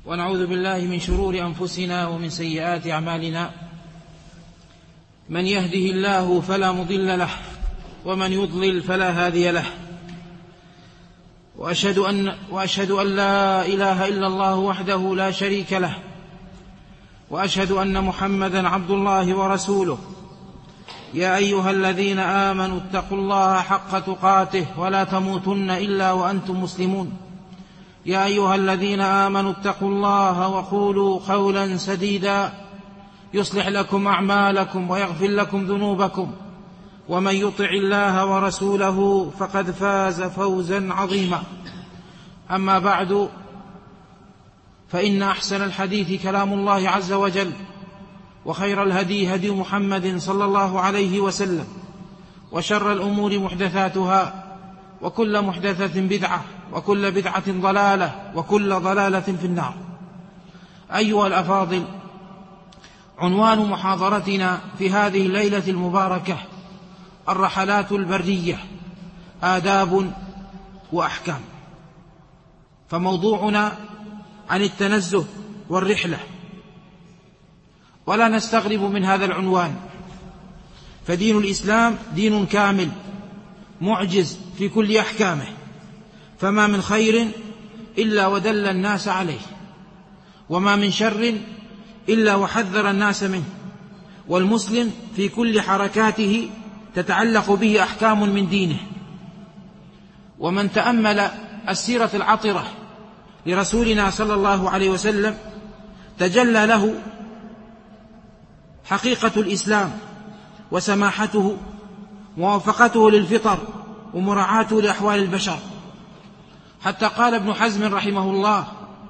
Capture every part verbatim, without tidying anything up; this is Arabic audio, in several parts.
ونعوذ بالله من شرور أنفسنا ومن سيئات أعمالنا. من يهده الله فلا مضل له ومن يضلل فلا هادي له، وأشهد أن, وأشهد أن لا إله إلا الله وحده لا شريك له، وأشهد أن محمدا عبد الله ورسوله. يا أيها الذين آمنوا اتقوا الله حق تقاته ولا تموتن إلا وأنتم مسلمون. يا أيها الذين آمنوا اتقوا الله وقولوا قولا سديدا يصلح لكم أعمالكم ويغفر لكم ذنوبكم، ومن يطع الله ورسوله فقد فاز فوزا عظيما. أما بعد، فإن أحسن الحديث كلام الله عز وجل، وخير الهدي هدي محمد صلى الله عليه وسلم، وشر الأمور محدثاتها، وكل محدثة بدعة، وكل بدعة ضلالة، وكل ضلالة في النار. أيها الأفاضل، عنوان محاضرتنا في هذه الليلة المباركة الرحلات البرية، آداب وأحكام. فموضوعنا عن التنزه والرحلة، ولا نستغرب من هذا العنوان، فدين الإسلام دين كامل معجز في كل أحكامه، فما من خير إلا ودل الناس عليه، وما من شر إلا وحذر الناس منه. والمسلم في كل حركاته تتعلق به أحكام من دينه. ومن تأمل السيرة العطرة لرسولنا صلى الله عليه وسلم تجلى له حقيقة الإسلام وسماحته وموافقته للفطر ومراعاته لأحوال البشر، حتى قال ابن حزم رحمه الله،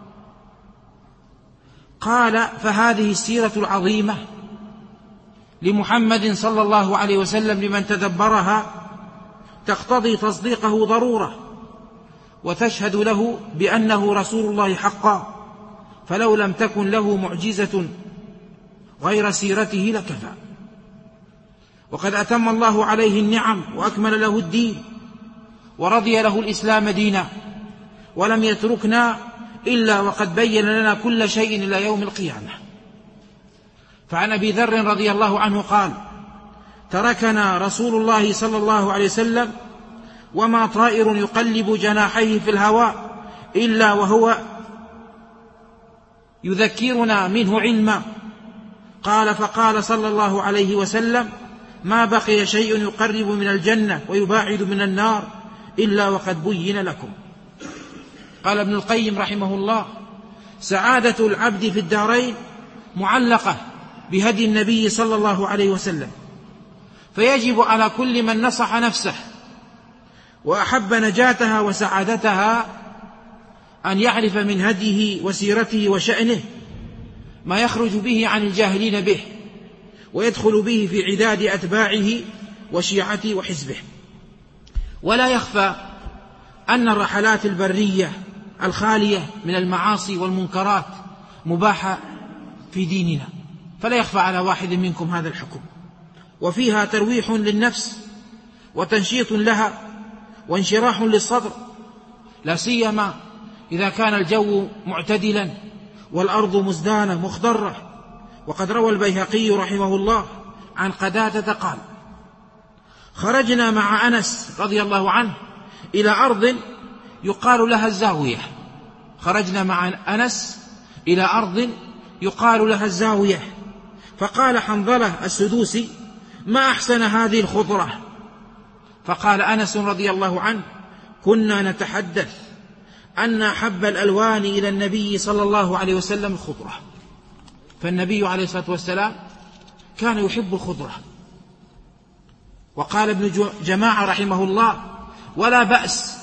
قال: فهذه السيرة العظيمة لمحمد صلى الله عليه وسلم لمن تدبرها تقتضي تصديقه ضرورة، وتشهد له بأنه رسول الله حقا، فلو لم تكن له معجزة غير سيرته لكفى. وقد أتم الله عليه النعم وأكمل له الدين، ورضي له الإسلام دينا، ولم يتركنا إلا وقد بين لنا كل شيء إلى يوم القيامة. فعن أبي ذر رضي الله عنه قال: تركنا رسول الله صلى الله عليه وسلم وما طائر يقلب جناحيه في الهواء إلا وهو يذكرنا منه علما. قال: فقال صلى الله عليه وسلم: ما بقي شيء يقرب من الجنة ويباعد من النار إلا وقد بين لكم. قال ابن القيم رحمه الله: سعادة العبد في الدارين معلقة بهدي النبي صلى الله عليه وسلم، فيجب على كل من نصح نفسه وأحب نجاتها وسعادتها أن يعرف من هديه وسيرته وشأنه ما يخرج به عن الجاهلين به، ويدخل به في عداد أتباعه وشيعته وحزبه. ولا يخفى أن الرحلات البرية الخالية من المعاصي والمنكرات مباحة في ديننا، فلا يخفى على واحد منكم هذا الحكم، وفيها ترويح للنفس وتنشيط لها وانشراح للصدر، لا سيما إذا كان الجو معتدلا والأرض مزدانة مخضرة. وقد روى البيهقي رحمه الله عن قتادة قال: خرجنا مع أنس رضي الله عنه إلى أرض يقال لها الزاوية. خرجنا مع أنس إلى أرض يقال لها الزاوية، فقال حنظلة السدوسي: ما أحسن هذه الخضرة. فقال أنس رضي الله عنه: كنا نتحدث أن أحب الألوان إلى النبي صلى الله عليه وسلم الخضرة. فالنبي عليه الصلاة والسلام كان يحب الخضرة. وقال ابن جماعة رحمه الله: ولا بأس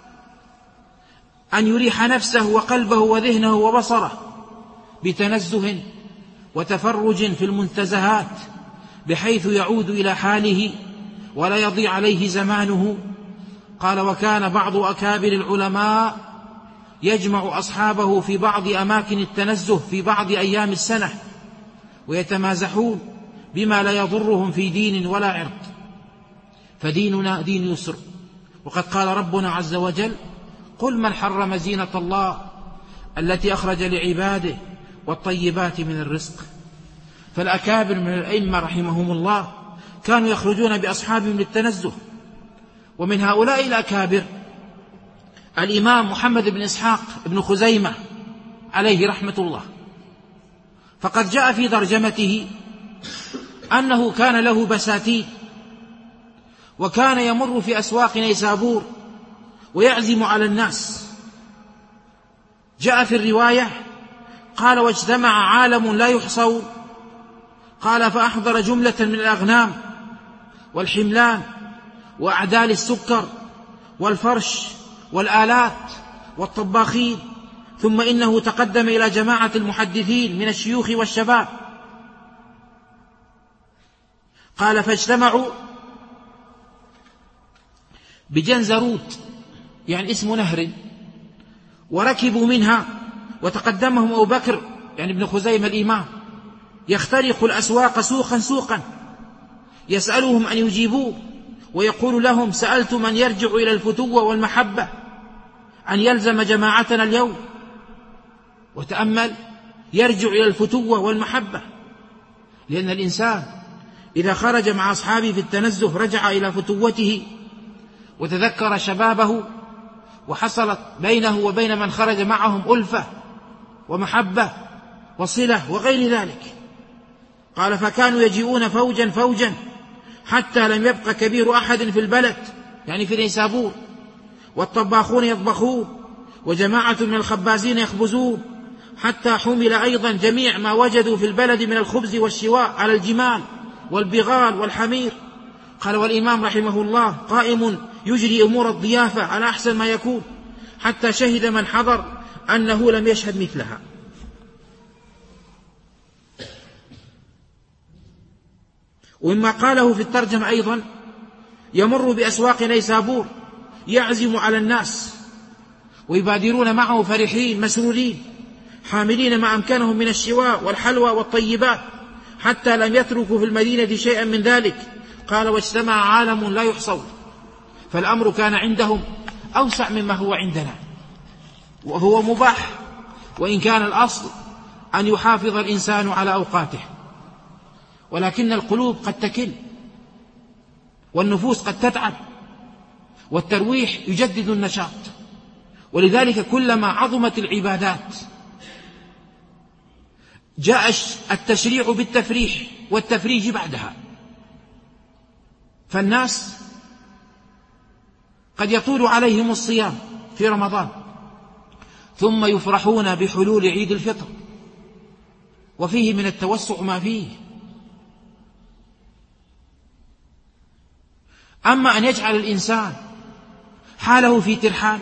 أن يريح نفسه وقلبه وذهنه وبصره بتنزه وتفرج في المنتزهات، بحيث يعود إلى حاله ولا يضيع عليه زمانه. قال: وكان بعض أكابر العلماء يجمع أصحابه في بعض أماكن التنزه في بعض أيام السنة، ويتمازحون بما لا يضرهم في دين ولا عرض. فديننا دين يسر. وقد قال ربنا عز وجل: قل من حرم زينة الله التي أخرج لعباده والطيبات من الرزق. فالأكابر من الأئمة رحمهم الله كانوا يخرجون بأصحابهم للتنزه، ومن هؤلاء الأكابر الإمام محمد بن إسحاق بن خزيمة عليه رحمة الله، فقد جاء في ترجمته أنه كان له بساتين، وكان يمر في أسواق نيسابور ويعزم على الناس. جاء في الرواية قال: واجتمع عالم لا يحصون، قال: فأحضر جملة من الأغنام والحملان وأعدال السكر والفرش والآلات والطباخين، ثم إنه تقدم إلى جماعة المحدثين من الشيوخ والشباب. قال: فاجتمعوا بجنزروت، يعني اسم نهر، وركبوا منها، وتقدمهم أبو بكر يعني ابن خزيمة الإمام يخترق الأسواق سوقا سوقا، يسألهم أن يجيبوه، ويقول لهم: سألت من يرجع إلى الفتوة والمحبة أن يلزم جماعتنا اليوم. وتأمل، يرجع إلى الفتوة والمحبة، لأن الإنسان إذا خرج مع أصحابه في التنزه رجع إلى فتوته وتذكر شبابه، وحصلت بينه وبين من خرج معهم ألفة ومحبة وصلة وغير ذلك. قال: فكانوا يجيئون فوجا فوجا حتى لم يبق كبير أحد في البلد، يعني في نيسابور، والطباخون يطبخون، وجماعة من الخبازين يخبزون، حتى حمل أيضا جميع ما وجدوا في البلد من الخبز والشواء على الجمال والبغال والحمير. قال: والإمام رحمه الله قائم يجري أمور الضيافة على أحسن ما يكون، حتى شهد من حضر أنه لم يشهد مثلها. ومما قاله في الترجمة أيضا: يمر بأسواق نيسابور يعزم على الناس، ويبادرون معه فرحين مسرورين حاملين ما أمكنهم من الشواء والحلوى والطيبات، حتى لم يتركوا في المدينة شيئا من ذلك. قال: واجتمع عالم لا يحصون. فالأمر كان عندهم أوسع مما هو عندنا، وهو مباح، وإن كان الأصل أن يحافظ الإنسان على أوقاته، ولكن القلوب قد تكل، والنفوس قد تتعب، والترويح يجدد النشاط. ولذلك كلما عظمت العبادات جاء التشريع بالتفريح والتفريج بعدها. فالناس قد يطول عليهم الصيام في رمضان، ثم يفرحون بحلول عيد الفطر، وفيه من التوسع ما فيه. أما أن يجعل الإنسان حاله في ترحال،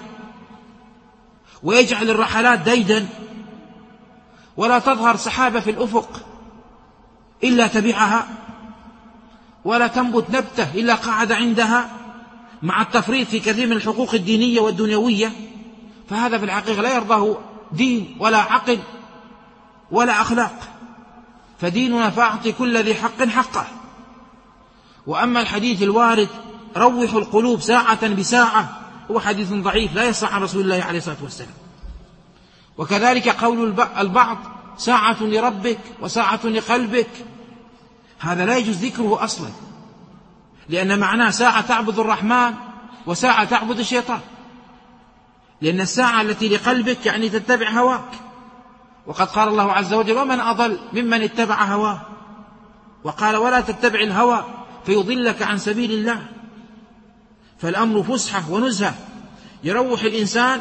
ويجعل الرحلات ديدا، ولا تظهر سحابة في الأفق إلا تبعها، ولا تنبت نبتة إلا قعد عندها، مع التفريط في كثير من الحقوق الدينية والدنيوية، فهذا في الحقيقة لا يرضاه دين ولا عقل ولا أخلاق. فديننا فأعطي كل ذي حق حقه. وأما الحديث الوارد: روحوا القلوب ساعة بساعة، هو حديث ضعيف لا يصح عن رسول الله عليه الصلاة والسلام. وكذلك قول البعض: ساعة لربك وساعة لقلبك، هذا لا يجوز ذكره أصلا، لأن معناه ساعة تعبد الرحمن وساعة تعبد الشيطان، لأن الساعة التي لقلبك يعني تتبع هواك، وقد قال الله عز وجل: ومن أضل ممن اتبع هواه، وقال: ولا تتبع الهوى فيضلك عن سبيل الله. فالأمر فسحة ونزهة يروح الإنسان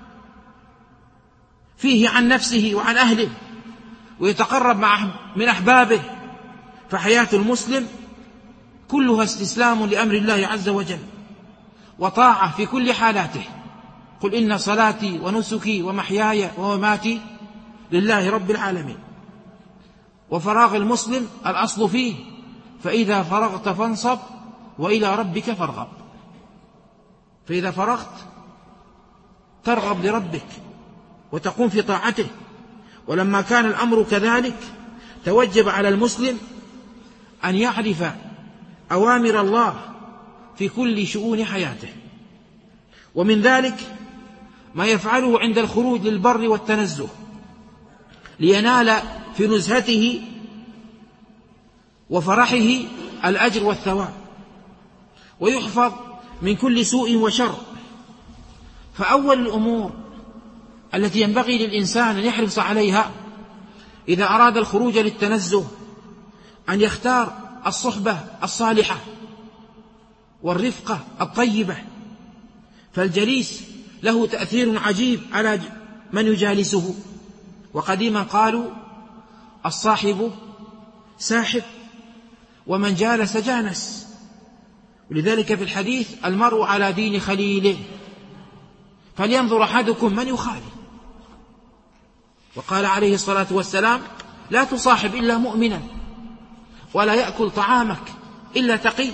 فيه عن نفسه وعن أهله، ويتقرب مع من أحبابه. فحياة المسلم كلها استسلام لأمر الله عز وجل، وطاعة في كل حالاته. قل إن صلاتي ونسكي ومحياي ومماتي لله رب العالمين. وفراغ المسلم الأصل فيه: فإذا فرغت فانصب وإلى ربك فارغب. فإذا فرغت ترغب لربك وتقوم في طاعته. ولما كان الأمر كذلك توجب على المسلم أن يعرف أوامر الله في كل شؤون حياته. ومن ذلك ما يفعله عند الخروج للبر والتنزه لينال في نزهته وفرحه الأجر والثواب، ويحفظ من كل سوء وشر. فأول الأمور التي ينبغي للإنسان أن يحرص عليها إذا أراد الخروج للتنزه أن يختار الصحبة الصالحة والرفقة الطيبة، فالجليس له تأثير عجيب على من يجالسه. وقديما قالوا الصاحب ساحب ومن جالس جانس، ولذلك في الحديث المرء على دين خليله فلينظر أحدكم من يخالف. وقال عليه الصلاة والسلام لا تصاحب إلا مؤمنا ولا يأكل طعامك إلا تقي،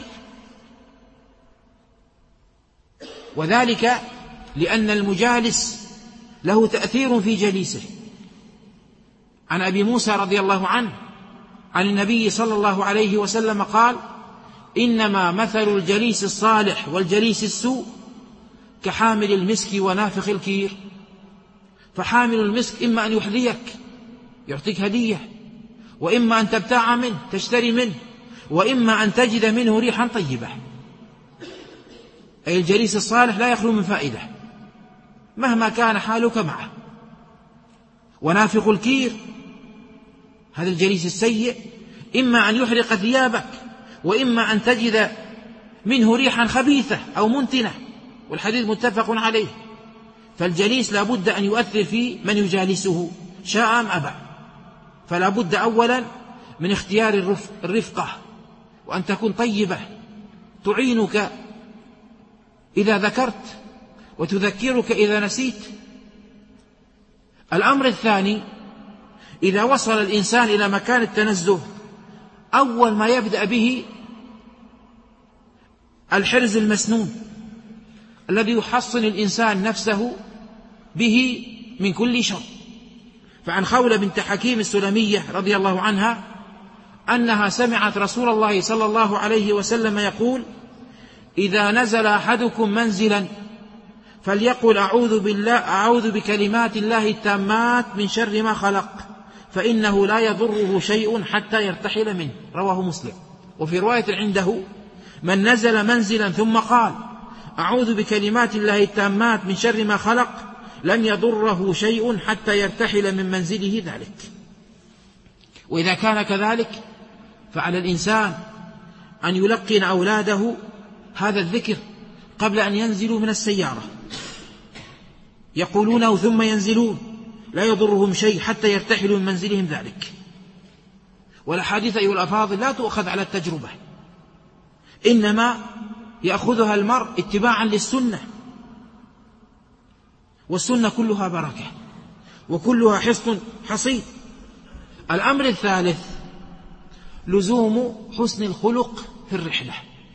وذلك لأن المجالس له تأثير في جليسه. عن أبي موسى رضي الله عنه عن النبي صلى الله عليه وسلم قال إنما مثل الجليس الصالح والجليس السوء كحامل المسك ونافخ الكير. فحامل المسك إما أن يحذيك يعطيك هدية، وإما أن تبتاع منه تشتري منه، وإما أن تجد منه ريحا طيبة. أي الجليس الصالح لا يخلو من فائدة مهما كان حالك معه. ونافخ الكير هذا الجليس السيء إما أن يحرق ثيابك، وإما أن تجد منه ريحا خبيثة أو منتنة، والحديث متفق عليه. فالجليس لا بد أن يؤثر في من يجالسه شاء أم أبى. فلا بد أولا من اختيار الرفقة، وأن تكون طيبة تعينك إذا ذكرت وتذكرك إذا نسيت. الأمر الثاني إذا وصل الإنسان إلى مكان التنزه أول ما يبدأ به الحرز المسنون الذي يحصن الإنسان نفسه به من كل شر. فعن خولة بنت حكيم السلمية رضي الله عنها أنها سمعت رسول الله صلى الله عليه وسلم يقول إذا نزل أحدكم منزلا فليقل أعوذ بالله أعوذ بكلمات الله التامات من شر ما خلق فإنه لا يضره شيء حتى يرتحل منه. رواه مسلم. وفي رواية عنده من نزل منزلا ثم قال أعوذ بكلمات الله التامات من شر ما خلق لم يضره شيء حتى يرتحل من منزله ذلك. وإذا كان كذلك فعلى الإنسان أن يلقن أولاده هذا الذكر قبل أن ينزلوا من السيارة، يقولونه ثم ينزلون لا يضرهم شيء حتى يرتحلوا من منزلهم ذلك. والأحاديث أيها الأفاضل لا تؤخذ على التجربة، إنما يأخذها المرء اتباعا للسنة، والسنة كلها بركة وكلها حصن حصين. الأمر الثالث لزوم حسن الخلق في الرحلة.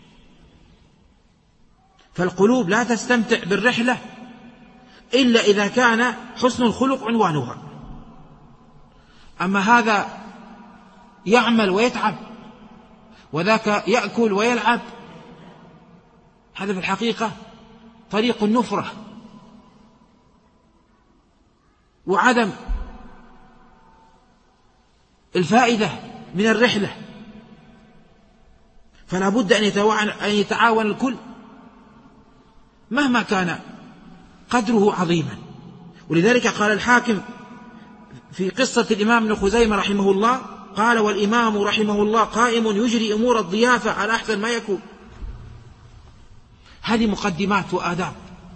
فالقلوب لا تستمتع بالرحلة إلا إذا كان حسن الخلق عنوانها. أما هذا يعمل ويتعب وذاك يأكل ويلعب، هذا في الحقيقة طريق النفرة وعدم الفائدة من الرحلة. فلا بد أن يتعاون الكل مهما كان قدره عظيما. ولذلك قال الحاكم في قصة الإمام ابن خزيمة رحمه الله قال والإمام رحمه الله قائم يجري أمور الضيافة على أحسن ما يكون. هذه مقدمات وآداب،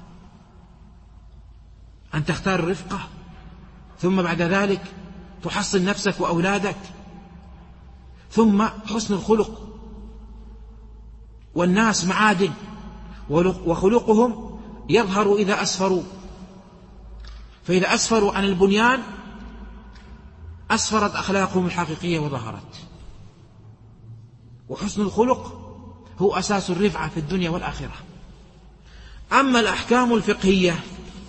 أن تختار الرفقة، ثم بعد ذلك تحصن نفسك وأولادك، ثم حسن الخلق. والناس معادن وخلقهم يظهر إذا أسفروا، فإذا أسفروا عن البنيان أسفرت أخلاقهم الحقيقية وظهرت. وحسن الخلق هو أساس الرفعة في الدنيا والآخرة. أما الأحكام الفقهية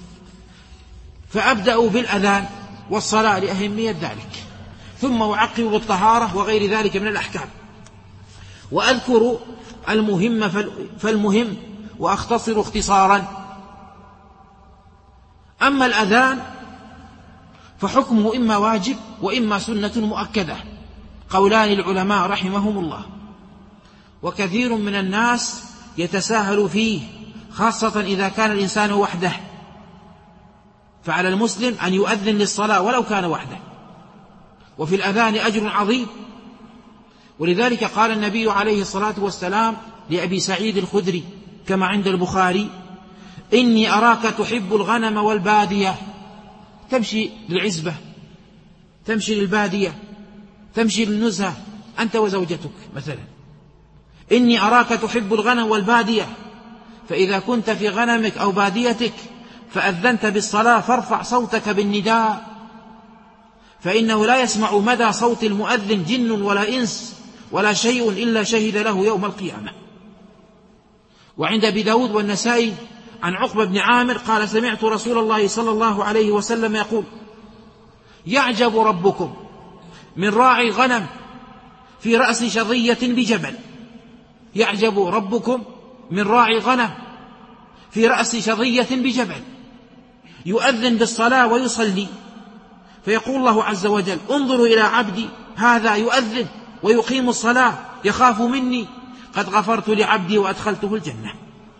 فأبدأ بالأذان والصلاة لأهمية ذلك، ثم أعقب بالطهارة وغير ذلك من الأحكام، وأذكر المهم فالمهم وأختصر اختصارا. أما الأذان فحكمه إما واجب وإما سنة مؤكدة، قولان العلماء رحمهم الله، وكثير من الناس يتساهل فيه، خاصة إذا كان الإنسان وحده، فعلى المسلم أن يؤذن للصلاة ولو كان وحده، وفي الأذان أجر عظيم. ولذلك قال النبي عليه الصلاة والسلام لأبي سعيد الخدري كما عند البخاري: إني أراك تحب الغنم والبادية، تمشي للعزبة، تمشي للبادية، تمشي للنزهة أنت وزوجتك مثلا، إني أراك تحب الغنم والبادية، فإذا كنت في غنمك أو باديتك فأذنت بالصلاة فارفع صوتك بالنداء، فإنه لا يسمع مدى صوت المؤذن جن ولا إنس ولا شيء إلا شهد له يوم القيامة. وعند أبي داود والنسائي عن عقبة بن عامر قال: سمعت رسول الله صلى الله عليه وسلم يقول: يعجب ربكم من راعي غنم في رأس شظية بجبل. يعجب ربكم من راعي غنم في رأس شظية بجبل، يؤذن بالصلاة ويصلي، فيقول الله عز وجل: انظروا إلى عبدي هذا يؤذن ويقيم الصلاة يخاف مني، قد غفرت لعبدي وأدخلته الجنة.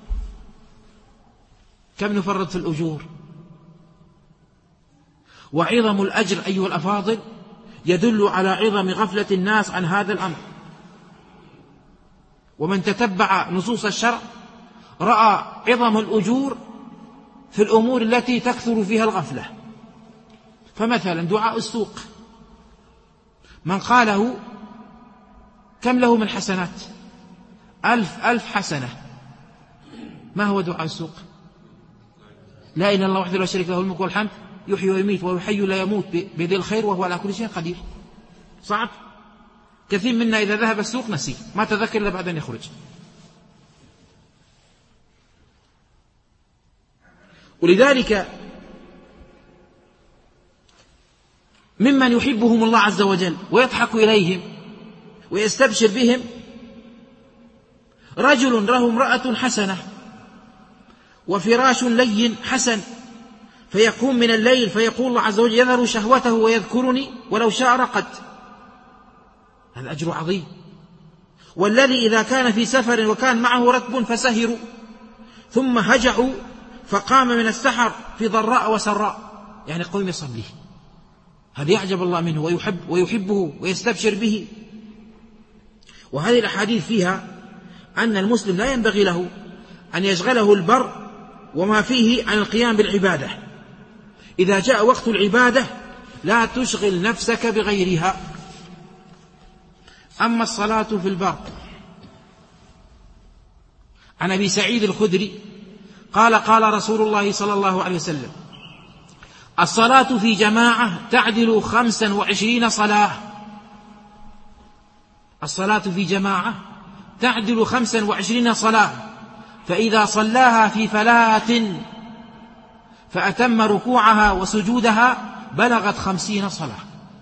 كم نفرط في الأجور؟ وعظم الأجر أيها الأفاضل يدل على عظم غفلة الناس عن هذا الأمر. ومن تتبع نصوص الشرع رأى عظم الأجور في الأمور التي تكثر فيها الغفلة. فمثلا دعاء السوق، من قاله كم له من حسنات؟ ألف ألف حسنة. ما هو دعاء السوق؟ لا إله إلا الله وحده لا شريك له الملك والحمد يحيي ويميت ويحيي لا يموت بيد الخير وهو على كل شيء قدير. صعب؟ كثير منا إذا ذهب السوق نسي، ما تذكر إلا بعد أن يخرج. ولذلك ممن يحبهم الله عز وجل ويضحك إليهم ويستبشر بهم رجل له امرأة حسنة وفراش لين حسن، فيقوم من الليل فيقول الله عز وجل: يذر شهوته ويذكرني ولو شاء رقد. هذا أجر عظيم. والذي إذا كان في سفر وكان معه ركب فسهروا ثم هجعوا فقام من السحر في ضراء وسراء، يعني قوم يصلي، هذا يعجب الله منه ويحب ويحبه ويستبشر به. وهذه الأحاديث فيها أن المسلم لا ينبغي له أن يشغله البر وما فيه عن القيام بالعبادة. إذا جاء وقت العبادة لا تشغل نفسك بغيرها. أما الصلاة في البر، عن أبي سعيد الخدري قال: قال رسول الله صلى الله عليه وسلم: الصلاة في جماعة تعدل خمسا وعشرين صلاة. الصلاة في جماعة تعدل خمسا وعشرين صلاة، فإذا صلاها في فلاة فأتم ركوعها وسجودها بلغت خمسين صلاة.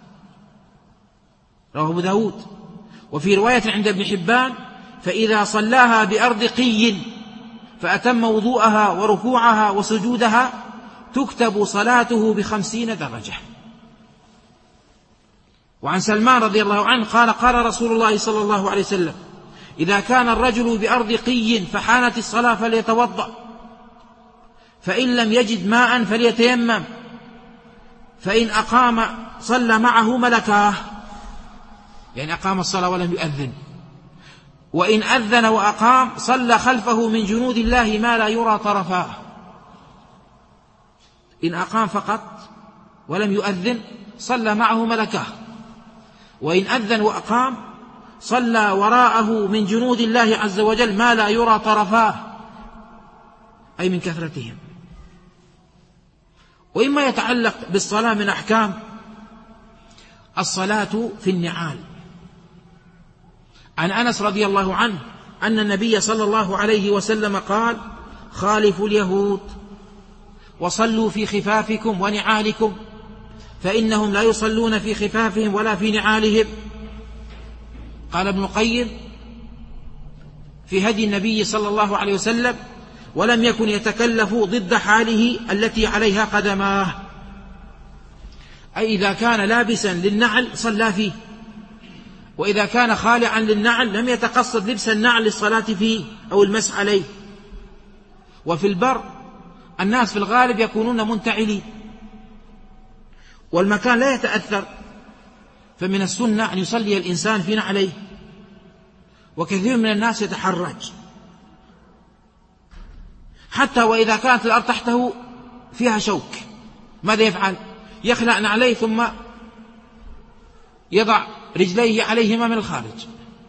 رواه أبو داود. وفي رواية عند ابن حبان: فإذا صلاها بأرض قي فأتم وضوءها وركوعها وسجودها تكتب صلاته بخمسين درجة. وعن سلمان رضي الله عنه قال: قال رسول الله صلى الله عليه وسلم: إذا كان الرجل بأرض قي فحانت الصلاة فليتوضأ، فإن لم يجد ماء فليتيمم، فإن أقام صلى معه ملكاه، يعني أقام الصلاة ولم يؤذن، وإن أذن وأقام صلى خلفه من جنود الله ما لا يرى طرفاه. إن أقام فقط ولم يؤذن صلى معه ملكاه، وإن أذن وأقام صلى وراءه من جنود الله عز وجل ما لا يرى طرفاه، أي من كثرتهم. وإما يتعلق بالصلاة من أحكام الصلاة في النعال. عن أنس رضي الله عنه أن النبي صلى الله عليه وسلم قال: خالفوا اليهود وصلوا في خفافكم ونعالكم، فإنهم لا يصلون في خفافهم ولا في نعالهم. قال ابن القيم في هدي النبي صلى الله عليه وسلم: ولم يكن يتكلف ضد حاله التي عليها قدماه، أي إذا كان لابسا للنعل صلى فيه، وإذا كان خالعا للنعل لم يتقصد لبس النعل للصلاة فيه أو المسح عليه. وفي البر الناس في الغالب يكونون منتعلين والمكان لا يتأثر، فمن السنة أن يصلي الإنسان في نعليه، وكثير من الناس يتحرج حتى وإذا كانت الأرض تحته فيها شوك، ماذا يفعل؟ يخلع نعليه ثم يضع رجليه عليهما من الخارج.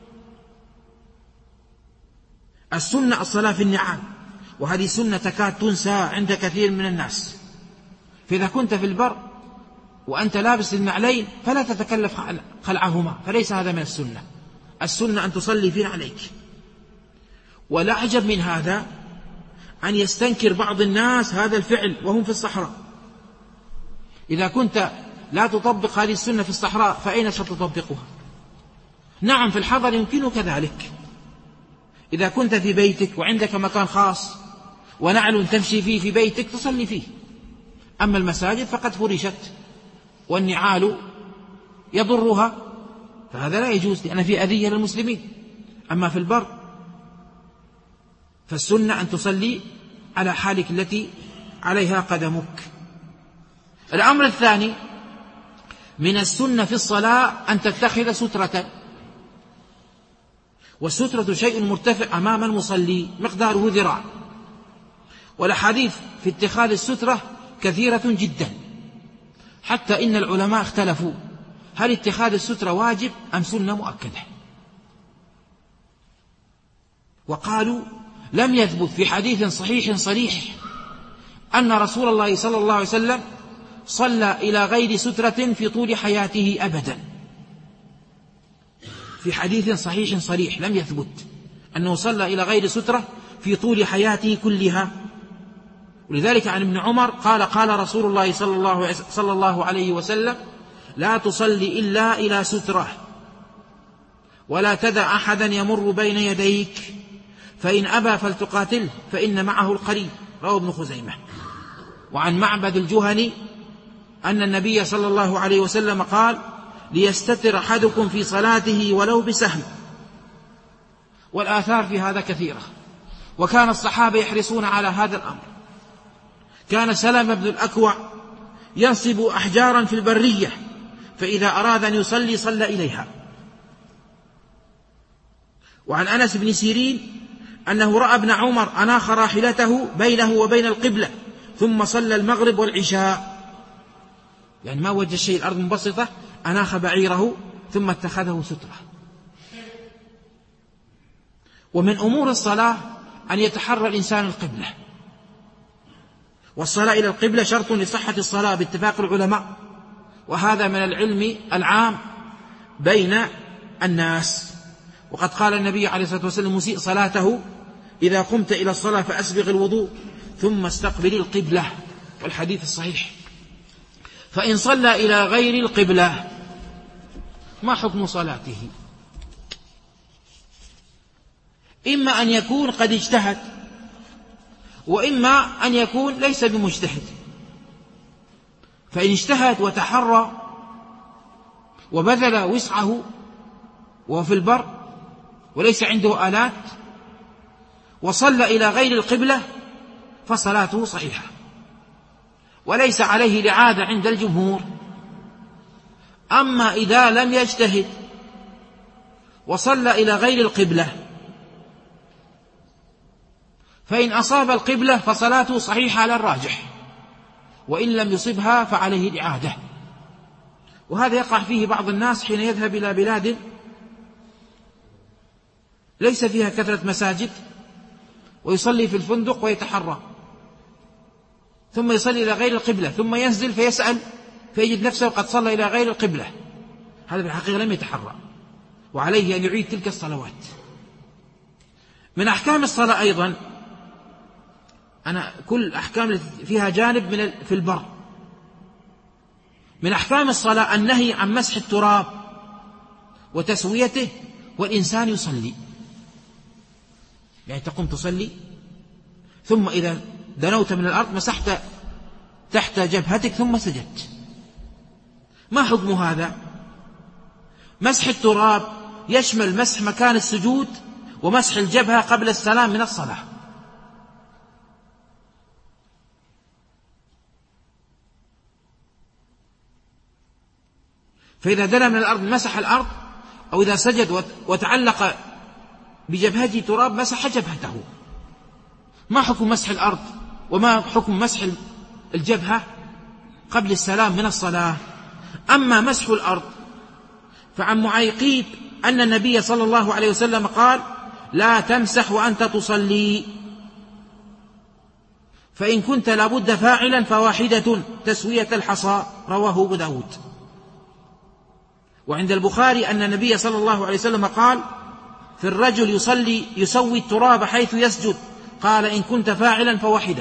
السنة الصلاة في النعال، وهذه سنة تكاد تنسى عند كثير من الناس. فإذا كنت في البر وأنت لابس النعلين فلا تتكلف خلعهما، فليس هذا من السنة. السنة أن تصلي في نعليك. ولا عجب من هذا أن يستنكر بعض الناس هذا الفعل وهم في الصحراء. إذا كنت لا تطبق هذه السنة في الصحراء فأين ستطبقها؟ نعم في الحضر يمكنك ذلك، إذا كنت في بيتك وعندك مكان خاص ونعل تمشي فيه في بيتك تصلي فيه. أما المساجد فقد فرشت والنعال يضرها، فهذا لا يجوز لأن في أذية للمسلمين. أما في البر فالسنة أن تصلي على حالك التي عليها قدمك. الأمر الثاني من السنة في الصلاة أن تتخذ سترة، والسترة شيء مرتفع أمام المصلي مقداره ذراع، والأحاديث في اتخاذ السترة كثيرة جدا، حتى إن العلماء اختلفوا هل اتخاذ السترة واجب أم سنة مؤكدة، وقالوا لم يثبت في حديث صحيح صريح أن رسول الله صلى الله عليه وسلم صلى إلى غير سترة في طول حياته أبدا. في حديث صحيح صريح لم يثبت أنه صلى إلى غير سترة في طول حياته كلها. ولذلك عن ابن عمر قال قال رسول الله صلى الله عليه وسلم لا تصلي إلا إلى سترة ولا تدع أحدا يمر بين يديك فإن أبى فلتقاتله فإن معه القرين، رواه ابن خزيمة. وعن معبد الجهني أن النبي صلى الله عليه وسلم قال ليستتر أحدكم في صلاته ولو بسهم. والآثار في هذا كثيرة، وكان الصحابة يحرصون على هذا الأمر. كان سلمة بن الأكوع ينصب أحجارا في البرية، فإذا أراد أن يصلي صلى إليها. وعن أنس بن سيرين أنه رأى ابن عمر أناخ راحلته بينه وبين القبلة ثم صلى المغرب والعشاء، يعني ما وجد شيء، الأرض منبسطة، أناخ بعيره ثم اتخذه سترة. ومن أمور الصلاة أن يتحرى الإنسان القبلة، والصلاة إلى القبلة شرط لصحة الصلاة باتفاق العلماء، وهذا من العلم العام بين الناس. وقد قال النبي عليه الصلاة والسلام مسيء صلاته إذا قمت إلى الصلاة فأسبغ الوضوء ثم استقبل القبلة، والحديث الصحيح. فإن صلى إلى غير القبلة ما حكم صلاته؟ إما أن يكون قد اجتهد، وإما أن يكون ليس بمجتهد. فإن اجتهد وتحرى وبذل وسعه وهو في البر وليس عنده آلات وصلى إلى غير القبلة فصلاته صحيحة وليس عليه الإعادة عند الجمهور. أما إذا لم يجتهد وصلى إلى غير القبلة فإن أصاب القبلة فصلاته صحيحة على الراجح، وإن لم يصبها فعليه الإعادة. وهذا يقع فيه بعض الناس حين يذهب إلى بلاد ليس فيها كثرة مساجد ويصلي في الفندق ويتحرى، ثم يصلي إلى غير القبلة، ثم ينزل فيسأل فيجد نفسه قد صلى إلى غير القبلة. هذا بالحقيقة لم يتحرى، وعليه أن يعيد تلك الصلوات. من أحكام الصلاة أيضا، أنا كل أحكام فيها جانب من في البر، من أحكام الصلاة النهي عن مسح التراب وتسويته والإنسان يصلي، يعني تقوم تصلي ثم إذا دنوت من الأرض مسحت تحت جبهتك ثم سجدت. ما حكم هذا؟ مسح التراب يشمل مسح مكان السجود ومسح الجبهة قبل السلام من الصلاة. فإذا دنا من الأرض مسح الأرض، أو إذا سجد وتعلق بجبهته تراب مسح جبهته. ما حكم مسح الأرض وما حكم مسح الجبهة قبل السلام من الصلاة؟ أما مسح الأرض فعن معيقيب أن النبي صلى الله عليه وسلم قال: لا تمسح وأنت تصلي، فإن كنت لابد فاعلا فواحدة تسوية الحصى. رواه أبو داود. وعند البخاري أن النبي صلى الله عليه وسلم قال في الرجل يصلي يسوي التراب حيث يسجد، قال: إن كنت فاعلا فواحدة.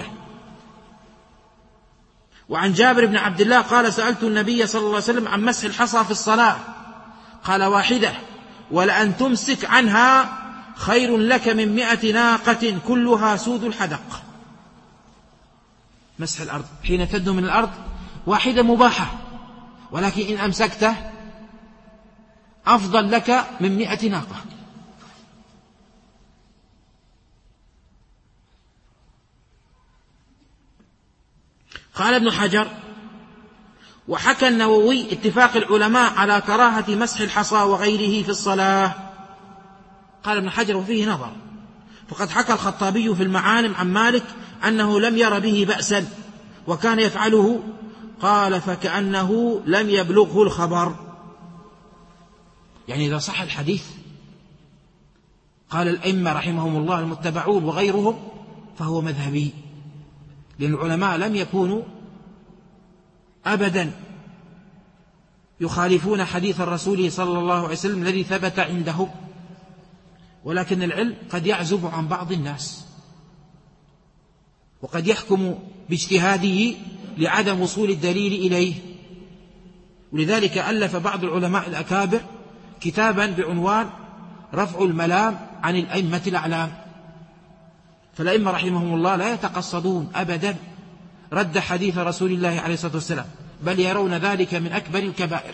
وعن جابر بن عبد الله قال: سألت النبي صلى الله عليه وسلم عن مسح الحصى في الصلاة، قال: واحدة، ولأن تمسك عنها خير لك من مئة ناقة كلها سود الحدق. مسح الأرض حين تدنو من الأرض واحدة مباحة، ولكن إن أمسكته أفضل لك من مئة ناقة. قال ابن حجر: وحكى النووي اتفاق العلماء على كراهة مسح الحصى وغيره في الصلاة. قال ابن حجر: وفيه نظر، فقد حكى الخطابي في المعالم عن مالك أنه لم ير به بأسا وكان يفعله. قال: فكأنه لم يبلغه الخبر. يعني إذا صح الحديث، قال الأئمة رحمهم الله المتبعون وغيرهم، فهو مذهبي، لأن العلماء لم يكونوا أبدا يخالفون حديث الرسول صلى الله عليه وسلم الذي ثبت عندهم، ولكن العلم قد يعزب عن بعض الناس، وقد يحكم باجتهاده لعدم وصول الدليل إليه. ولذلك ألف بعض العلماء الأكابر كتابا بعنوان رفع الملام عن الأئمة الأعلام. فالأئمة رحمهم الله لا يتقصدون أبدا رد حديث رسول الله عليه الصلاة والسلام، بل يرون ذلك من أكبر الكبائر،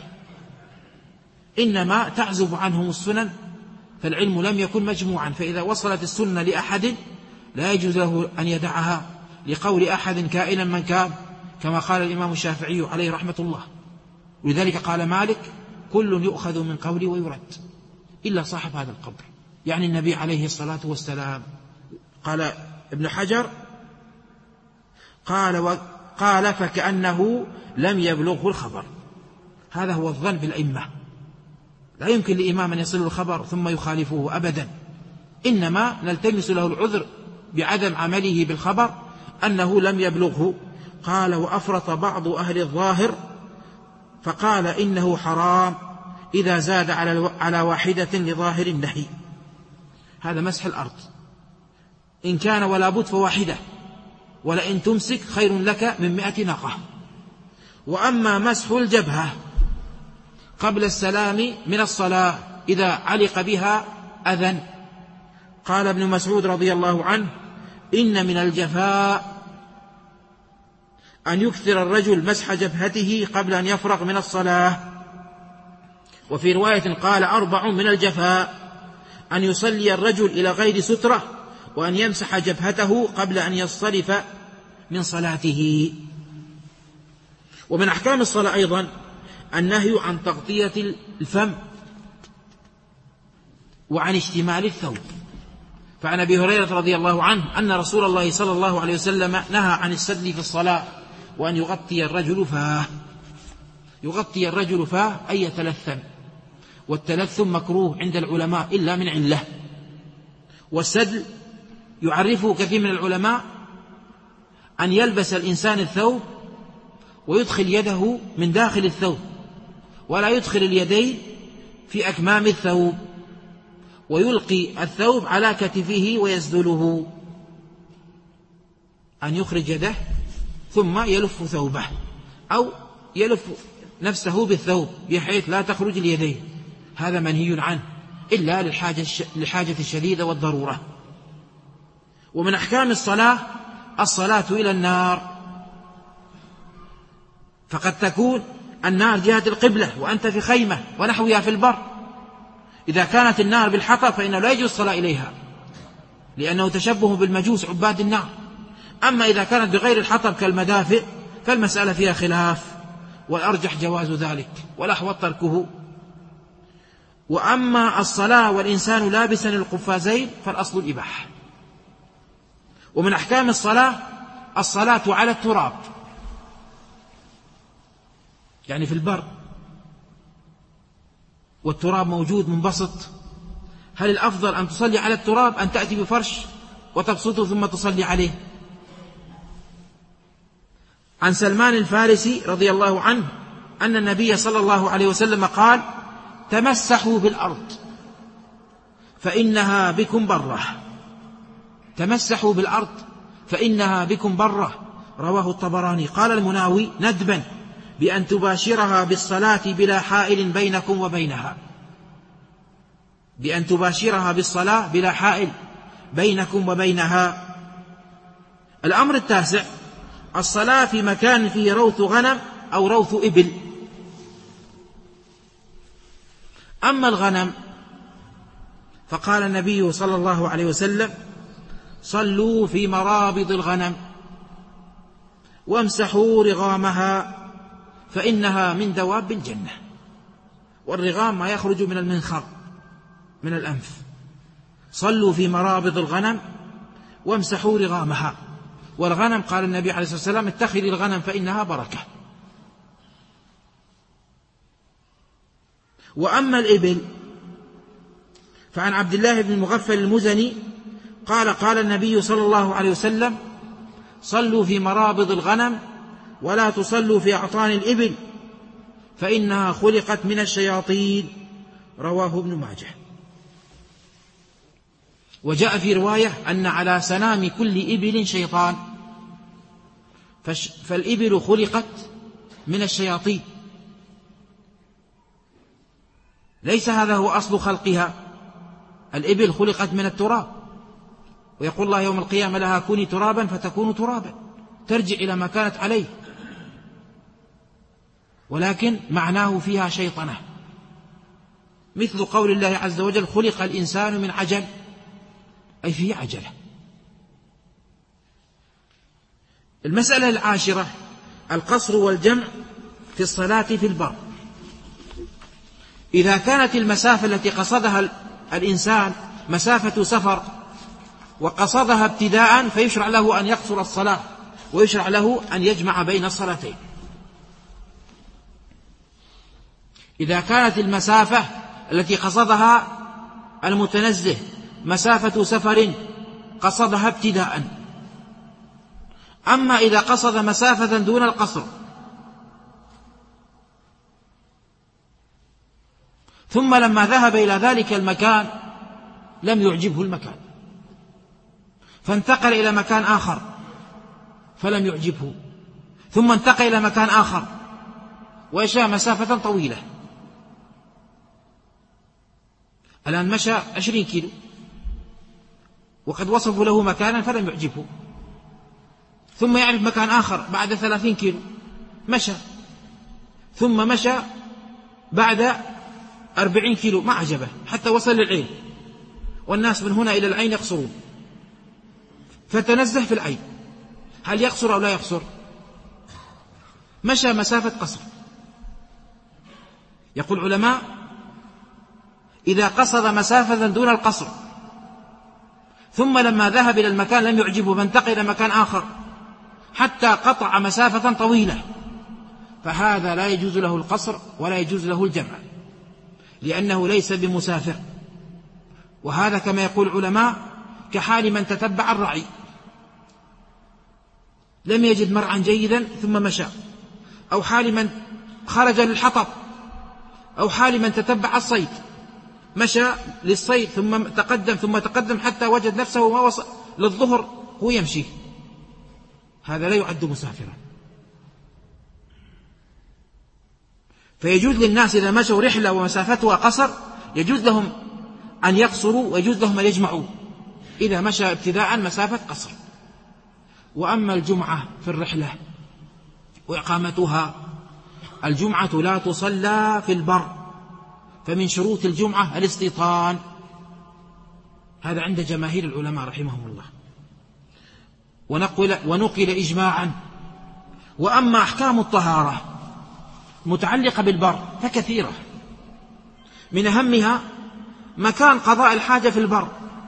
إنما تعزب عنهم السنن، فالعلم لم يكن مجموعا، فإذا وصلت السنة لأحد لا يجوز له أن يدعها لقول أحد كائنا من كان، كما قال الإمام الشافعي عليه رحمة الله. ولذلك قال مالك: كل يؤخذ من قولي ويرد إلا صاحب هذا القبر، يعني النبي عليه الصلاة والسلام. قال ابن حجر: قال وقال فكأنه لم يبلغه الخبر. هذا هو الظن بالأئمة، لا يمكن لإمام أن يصل الخبر ثم يخالفه أبدا، إنما نلتمس له العذر بعدم عمله بالخبر أنه لم يبلغه. قال: وأفرط بعض أهل الظاهر فقال إنه حرام إذا زاد على واحدة لظاهر النهي. هذا مسح الأرض، إن كان ولا بد فواحدة، ولئن تمسك خير لك من مئة ناقة. وأما مسح الجبهة قبل السلام من الصلاة إذا علق بها أذى، قال ابن مسعود رضي الله عنه: إن من الجفاء أن يكثر الرجل مسح جبهته قبل أن يفرغ من الصلاة. وفي رواية قال: أربع من الجفاء أن يصلي الرجل إلى غير سترة، وأن يمسح جبهته قبل أن ينصرف من صلاته. ومن أحكام الصلاة أيضا النهي عن تغطية الفم وعن اشتمال الثوب. فعن أبي هريرة رضي الله عنه أن رسول الله صلى الله عليه وسلم نهى عن السدل في الصلاة، وأن يغطي الرجل فاه. يغطي الرجل فاه أي يتلثم، والتلثم مكروه عند العلماء إلا من علة. والسدل يعرفه كثير من العلماء أن يلبس الإنسان الثوب ويدخل يده من داخل الثوب، ولا يدخل اليدين في أكمام الثوب، ويلقي الثوب على كتفه ويسدله. أن يخرج يده ثم يلف ثوبه، أو يلف نفسه بالثوب بحيث لا تخرج اليدين، هذا منهي عنه إلا للحاجة, للحاجة الشديدة والضرورة. ومن أحكام الصلاة الصلاة إلى النار، فقد تكون النار جهة القبلة وأنت في خيمة ونحوها في البر. إذا كانت النار بالحطب فإنه لا يجوز الصلاة إليها، لأنه تشبه بالمجوس عباد النار. أما إذا كانت بغير الحطب كالمدافئ فالمسألة فيها خلاف، والأرجح جواز ذلك والأحوط تركه. وأما الصلاة والإنسان لابسا القفازين فالأصل الإباحة. ومن أحكام الصلاة الصلاة على التراب، يعني في البر والتراب موجود منبسط، هل الأفضل أن تصلي على التراب أن تأتي بفرش وتبسطه ثم تصلي عليه؟ عن سلمان الفارسي رضي الله عنه أن النبي صلى الله عليه وسلم قال: تمسحوا بالأرض فإنها بكم برة. تمسحوا بالأرض فإنها بكم برة، رواه الطبراني. قال المناوي: ندبا بأن تباشرها بالصلاة بلا حائل بينكم وبينها، بأن تباشرها بالصلاة بلا حائل بينكم وبينها. الأمر التاسع: الصلاة في مكان فيه روث غنم أو روث إبل. أما الغنم فقال النبي صلى الله عليه وسلم: صلوا في مرابض الغنم وامسحوا رغامها فإنها من دواب الجنة. والرغام ما يخرج من المنخر من الأنف. صلوا في مرابض الغنم وامسحوا رغامها. والغنم قال النبي عليه الصلاة والسلام: اتخذي الغنم فإنها بركة. وأما الإبل فعن عبد الله بن المغفل المزني قال: قال النبي صلى الله عليه وسلم: صلوا في مرابض الغنم ولا تصلوا في أعطان الإبل فإنها خلقت من الشياطين. رواه ابن ماجه. وجاء في رواية أن على سنام كل إبل شيطان، فالإبل خلقت من الشياطين، ليس هذا هو أصل خلقها. الإبل خلقت من التراب، ويقول الله يوم القيامة: لها كوني ترابا فتكون ترابا، ترجع إلى ما كانت عليه، ولكن معناه فيها شيطنة، مثل قول الله عز وجل: خلق الإنسان من عجل، أي فيه عجلة. المسألة العاشرة: القصر والجمع في الصلاة في البر. إذا كانت المسافة التي قصدها الإنسان مسافة سفر وقصدها ابتداء فيشرع له أن يقصر الصلاة، ويشرع له أن يجمع بين الصلاتين. إذا كانت المسافة التي قصدها المتنزه مسافة سفر قصدها ابتداء. أما إذا قصد مسافة دون القصر ثم لما ذهب إلى ذلك المكان لم يعجبه المكان فانتقل إلى مكان آخر فلم يعجبه، ثم انتقل إلى مكان آخر ويشاء مسافة طويلة، الآن مشى عشرين كيلو وقد وصفوا له مكانا فلم يعجبه، ثم يعرف مكان آخر بعد ثلاثين كيلو مشى، ثم مشى بعد أربعين كيلو ما عجبه حتى وصل للعين، والناس من هنا إلى العين يقصرون، فتنزه في العين، هل يقصر أو لا يقصر؟ مشى مسافة قصر. يقول العلماء: إذا قصد مسافة دون القصر ثم لما ذهب إلى المكان لم يعجبه فانتقل إلى مكان آخر حتى قطع مسافة طويلة، فهذا لا يجوز له القصر ولا يجوز له الجمع، لأنه ليس بمسافر. وهذا كما يقول العلماء كحال من تتبع الرعي، لم يجد مرعا جيدا ثم مشى، أو حال من خرج للحطب، أو حال من تتبع الصيد مشى للصيد ثم تقدم ثم تقدم حتى وجد نفسه ما وصل للظهر هو يمشي، هذا لا يعد مسافرا. فيجوز للناس إذا مشوا رحلة ومسافتها قصر يجوز لهم أن يقصروا ويجوز لهم أن يجمعوا إذا مشى ابتداء مسافة قصر. وأما الجمعة في الرحلة وإقامتها، الجمعة لا تصلى في البر، فمن شروط الجمعة الاستيطان، هذا عند جماهير العلماء رحمهم الله، ونقل, ونقل إجماعا. وأما أحكام الطهارة متعلقة بالبر فكثيرة، من أهمها مكان قضاء الحاجة في البر.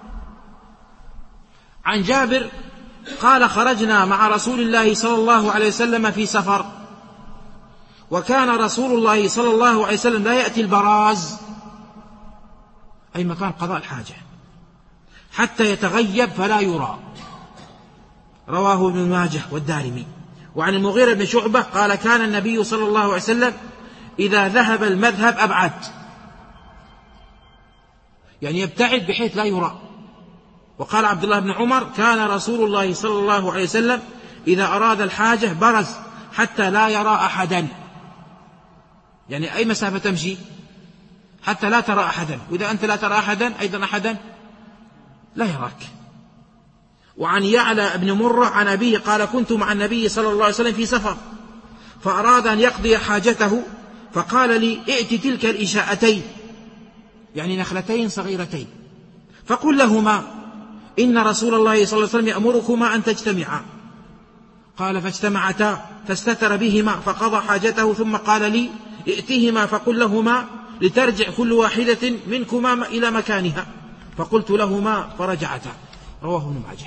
عن جابر قال: خرجنا مع رسول الله صلى الله عليه وسلم في سفر، وكان رسول الله صلى الله عليه وسلم لا يأتي البراز، أي مكان قضاء الحاجة، حتى يتغيب فلا يرى. رواه ابن ماجه والدارمي. وعن المغيرة بن شعبة قال: كان النبي صلى الله عليه وسلم إذا ذهب المذهب أبعد، يعني يبتعد بحيث لا يرى. وقال عبد الله بن عمر: كان رسول الله صلى الله عليه وسلم إذا أراد الحاجة برز حتى لا يرى أحدا، يعني أي مسافة تمشي حتى لا ترى أحدا، وإذا أنت لا ترى أحدا أيضا أحدا لا يراك. وعن يعلى بن مرة عن أبيه قال: كنت مع النبي صلى الله عليه وسلم في سفر، فأراد أن يقضي حاجته، فقال لي: ائت تلك الإشاءتين، يعني نخلتين صغيرتين، فقل لهما: إن رسول الله صلى الله عليه وسلم يأمركما أن تجتمعا. قال: فاجتمعتا، فاستتر بهما فقضى حاجته، ثم قال لي: ائتهما فقل لهما لترجع كل واحدة منكما إلى مكانها، فقلت لهما فرجعتا. رواه ابن ماجه.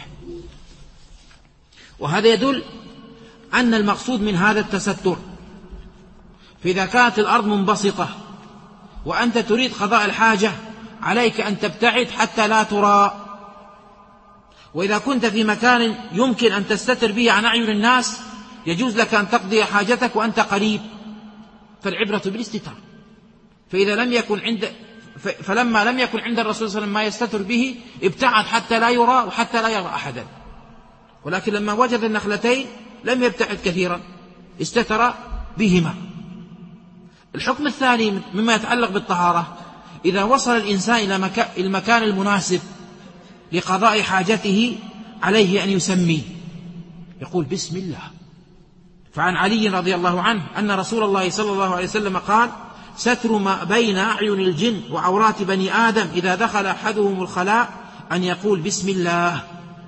وهذا يدل أن المقصود من هذا التستر، فإذا كانت الأرض منبسطة وأنت تريد قضاء الحاجة عليك أن تبتعد حتى لا ترى. وإذا كنت في مكان يمكن أن تستتر به عن أعين الناس يجوز لك أن تقضي حاجتك وأنت قريب، فالعبرة بالاستتار. فإذا لم يكن عند فلما لم يكن عند الرسول صلى الله عليه وسلم ما يستتر به ابتعد حتى لا يرى وحتى لا يرى أحدا، ولكن لما وجد النخلتين لم يبتعد كثيرا، استتر بهما. الحكم الثاني مما يتعلق بالطهارة: إذا وصل الإنسان إلى المكان المناسب لقضاء حاجته عليه أن يسمي، يقول بسم الله. فعن علي رضي الله عنه أن رسول الله صلى الله عليه وسلم قال: ستر ما بين أعين الجن وعورات بني آدم إذا دخل أحدهم الخلاء أن يقول بسم الله،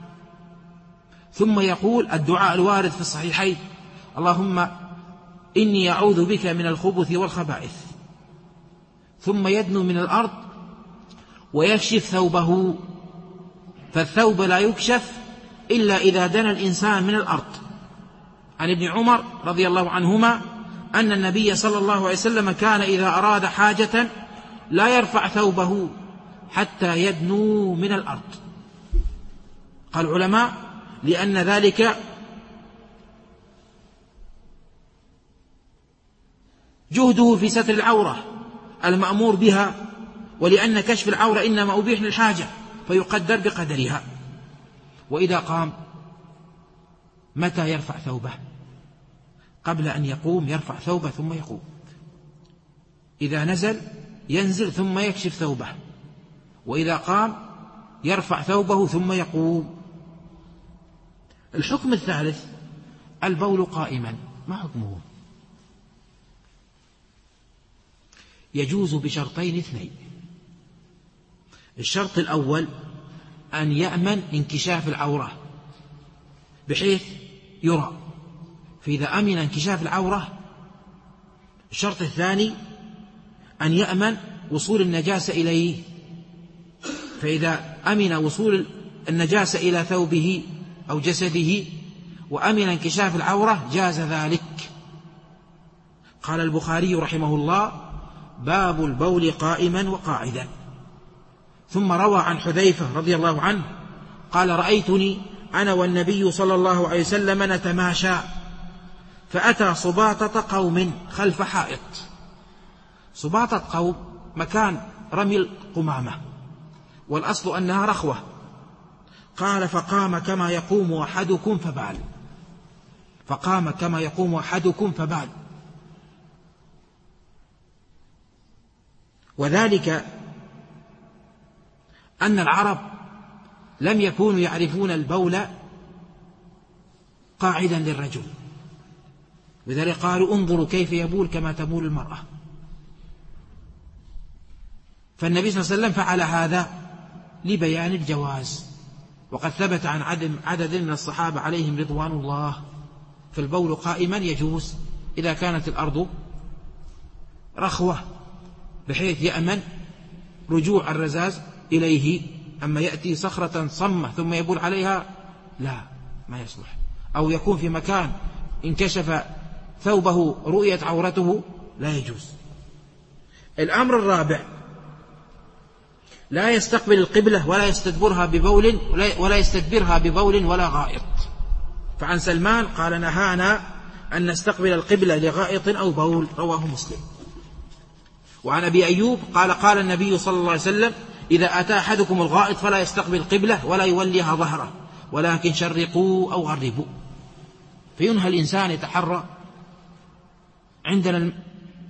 ثم يقول الدعاء الوارد في الصحيحين: اللهم إني أعوذ بك من الخبث والخبائث، ثم يدنو من الأرض ويكشف ثوبه، فالثوب لا يكشف إلا إذا دنا الإنسان من الأرض. عن ابن عمر رضي الله عنهما أن النبي صلى الله عليه وسلم كان إذا أراد حاجة لا يرفع ثوبه حتى يدنو من الأرض. قال العلماء: لأن ذلك جهده في ستر العورة المأمور بها، ولأن كشف العورة إنما أبيح للحاجة فيقدر بقدرها. وإذا قام متى يرفع ثوبه؟ قبل أن يقوم يرفع ثوبه ثم يقوم. إذا نزل ينزل ثم يكشف ثوبه، وإذا قام يرفع ثوبه ثم يقوم. الحكم الثالث: البول قائما، ما حكمه؟ يجوز بشرطين اثنين. الشرط الأول أن يأمن انكشاف العورة بحيث يرى، فإذا أمن انكشاف العورة. الشرط الثاني أن يأمن وصول النجاسة إليه، فإذا أمن وصول النجاسة إلى ثوبه أو جسده وأمن انكشاف العورة جاز ذلك. قال البخاري رحمه الله: باب البول قائما وقاعدا. ثم روى عن حذيفة رضي الله عنه قال: رأيتني أنا والنبي صلى الله عليه وسلم نتماشى، فأتى صباطة قوم خلف حائط. صباطة قوم مكان رمي القمامة، والأصل أنها رخوة. قال: فقام كما يقوم أحدكم فبال، فقام كما يقوم أحدكم فبال. وذلك أن العرب لم يكونوا يعرفون البول قاعدا للرجل، لذلك قالوا انظروا كيف يبول كما تبول المرأة. فالنبي صلى الله عليه وسلم فعل هذا لبيان الجواز، وقد ثبت عن عدد من الصحابة عليهم رضوان الله فالبول قائما يجوز إذا كانت الأرض رخوة بحيث يأمن رجوع الرزاز إليه. أما يأتي صخرة صمة ثم يبول عليها لا، ما يصلح. أو يكون في مكان انكشف ثوبه رؤية عورته لا يجوز. الأمر الرابع: لا يستقبل القبلة ولا يستدبرها ببول ولا يستدبرها ببول ولا غائط. فعن سلمان قال: نهانا أن نستقبل القبلة لغائط أو بول، رواه مسلم. وعن أبي أيوب قال: قال النبي صلى الله عليه وسلم: إذا أتى أحدكم الغائط فلا يستقبل القبلة ولا يوليها ظهره، ولكن شرقوا أو غربوا. فينهى الإنسان يتحرى عندنا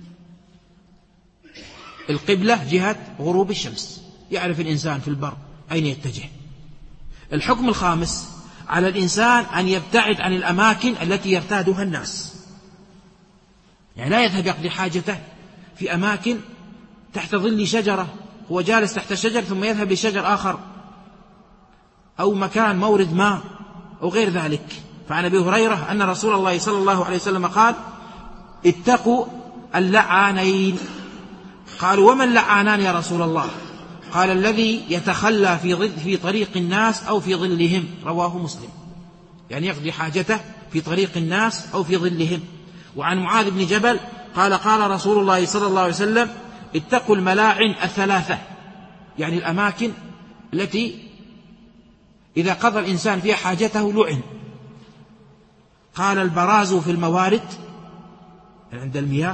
القبلة جهة غروب الشمس، يعرف الإنسان في البر أين يتجه. الحكم الخامس: على الإنسان أن يبتعد عن الأماكن التي يرتادها الناس، يعني لا يذهب يقضي حاجته في أماكن تحت ظل شجرة، هو جالس تحت شجر ثم يذهب لشجر آخر، أو مكان مورد ماء أو غير ذلك. فعن أبي هريرة أن رسول الله صلى الله عليه وسلم قال: اتقوا اللعانين. قالوا: وما اللعانان يا رسول الله؟ قال: الذي يتخلى في ظل في طريق الناس أو في ظلهم، رواه مسلم. يعني يقضي حاجته في طريق الناس أو في ظلهم. وعن معاذ بن جبل قال: قال رسول الله صلى الله عليه وسلم: اتقوا الملاعن الثلاثة، يعني الأماكن التي إذا قضى الإنسان فيها حاجته لعن. قال: البراز في الموارد عند المياه،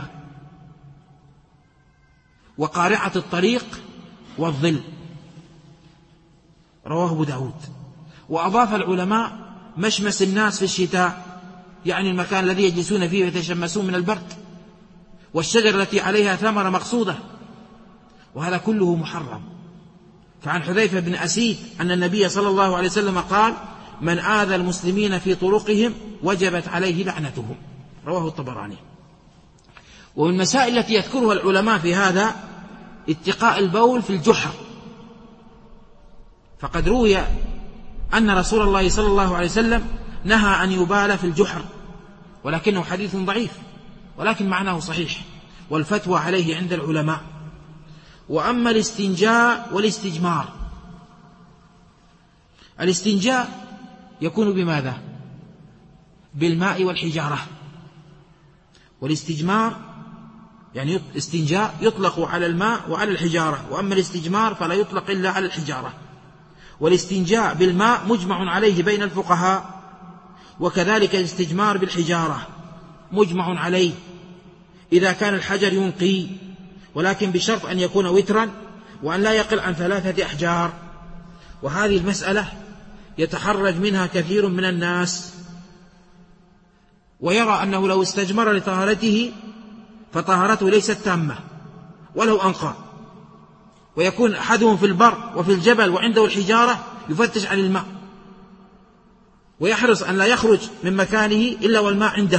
وقارعة الطريق، والظل، رواه أبو داود. وأضاف العلماء مشمس الناس في الشتاء، يعني المكان الذي يجلسون فيه ويتشمسون من البرد، والشجر التي عليها ثمرة مقصودة، وهذا كله محرم. فعن حذيفة بن أسيد أن النبي صلى الله عليه وسلم قال: من آذى المسلمين في طرقهم وجبت عليه لعنتهم، رواه الطبراني. ومن المسائل التي يذكرها العلماء في هذا اتقاء البول في الجحر. فقد روي أن رسول الله صلى الله عليه وسلم نهى أن يبال في الجحر، ولكنه حديث ضعيف، ولكن معناه صحيح، والفتوى عليه عند العلماء. وأما الاستنجاء والاستجمار، الاستنجاء يكون بماذا؟ بالماء والحجارة. والاستجمار يعني استنجاء يطلق على الماء وعلى الحجارة، وأما الاستجمار فلا يطلق إلا على الحجارة. والاستنجاء بالماء مجمع عليه بين الفقهاء، وكذلك الاستجمار بالحجارة مجمع عليه إذا كان الحجر ينقي، ولكن بشرط أن يكون وترا وأن لا يقل عن ثلاثة أحجار. وهذه المسألة يتحرج منها كثير من الناس، ويرى أنه لو استجمر لطهارته فطهارته ليست تامة ولو أنقى، ويكون أحدهم في البر وفي الجبل وعنده الحجارة يفتش عن الماء، ويحرص أن لا يخرج من مكانه إلا والماء عنده.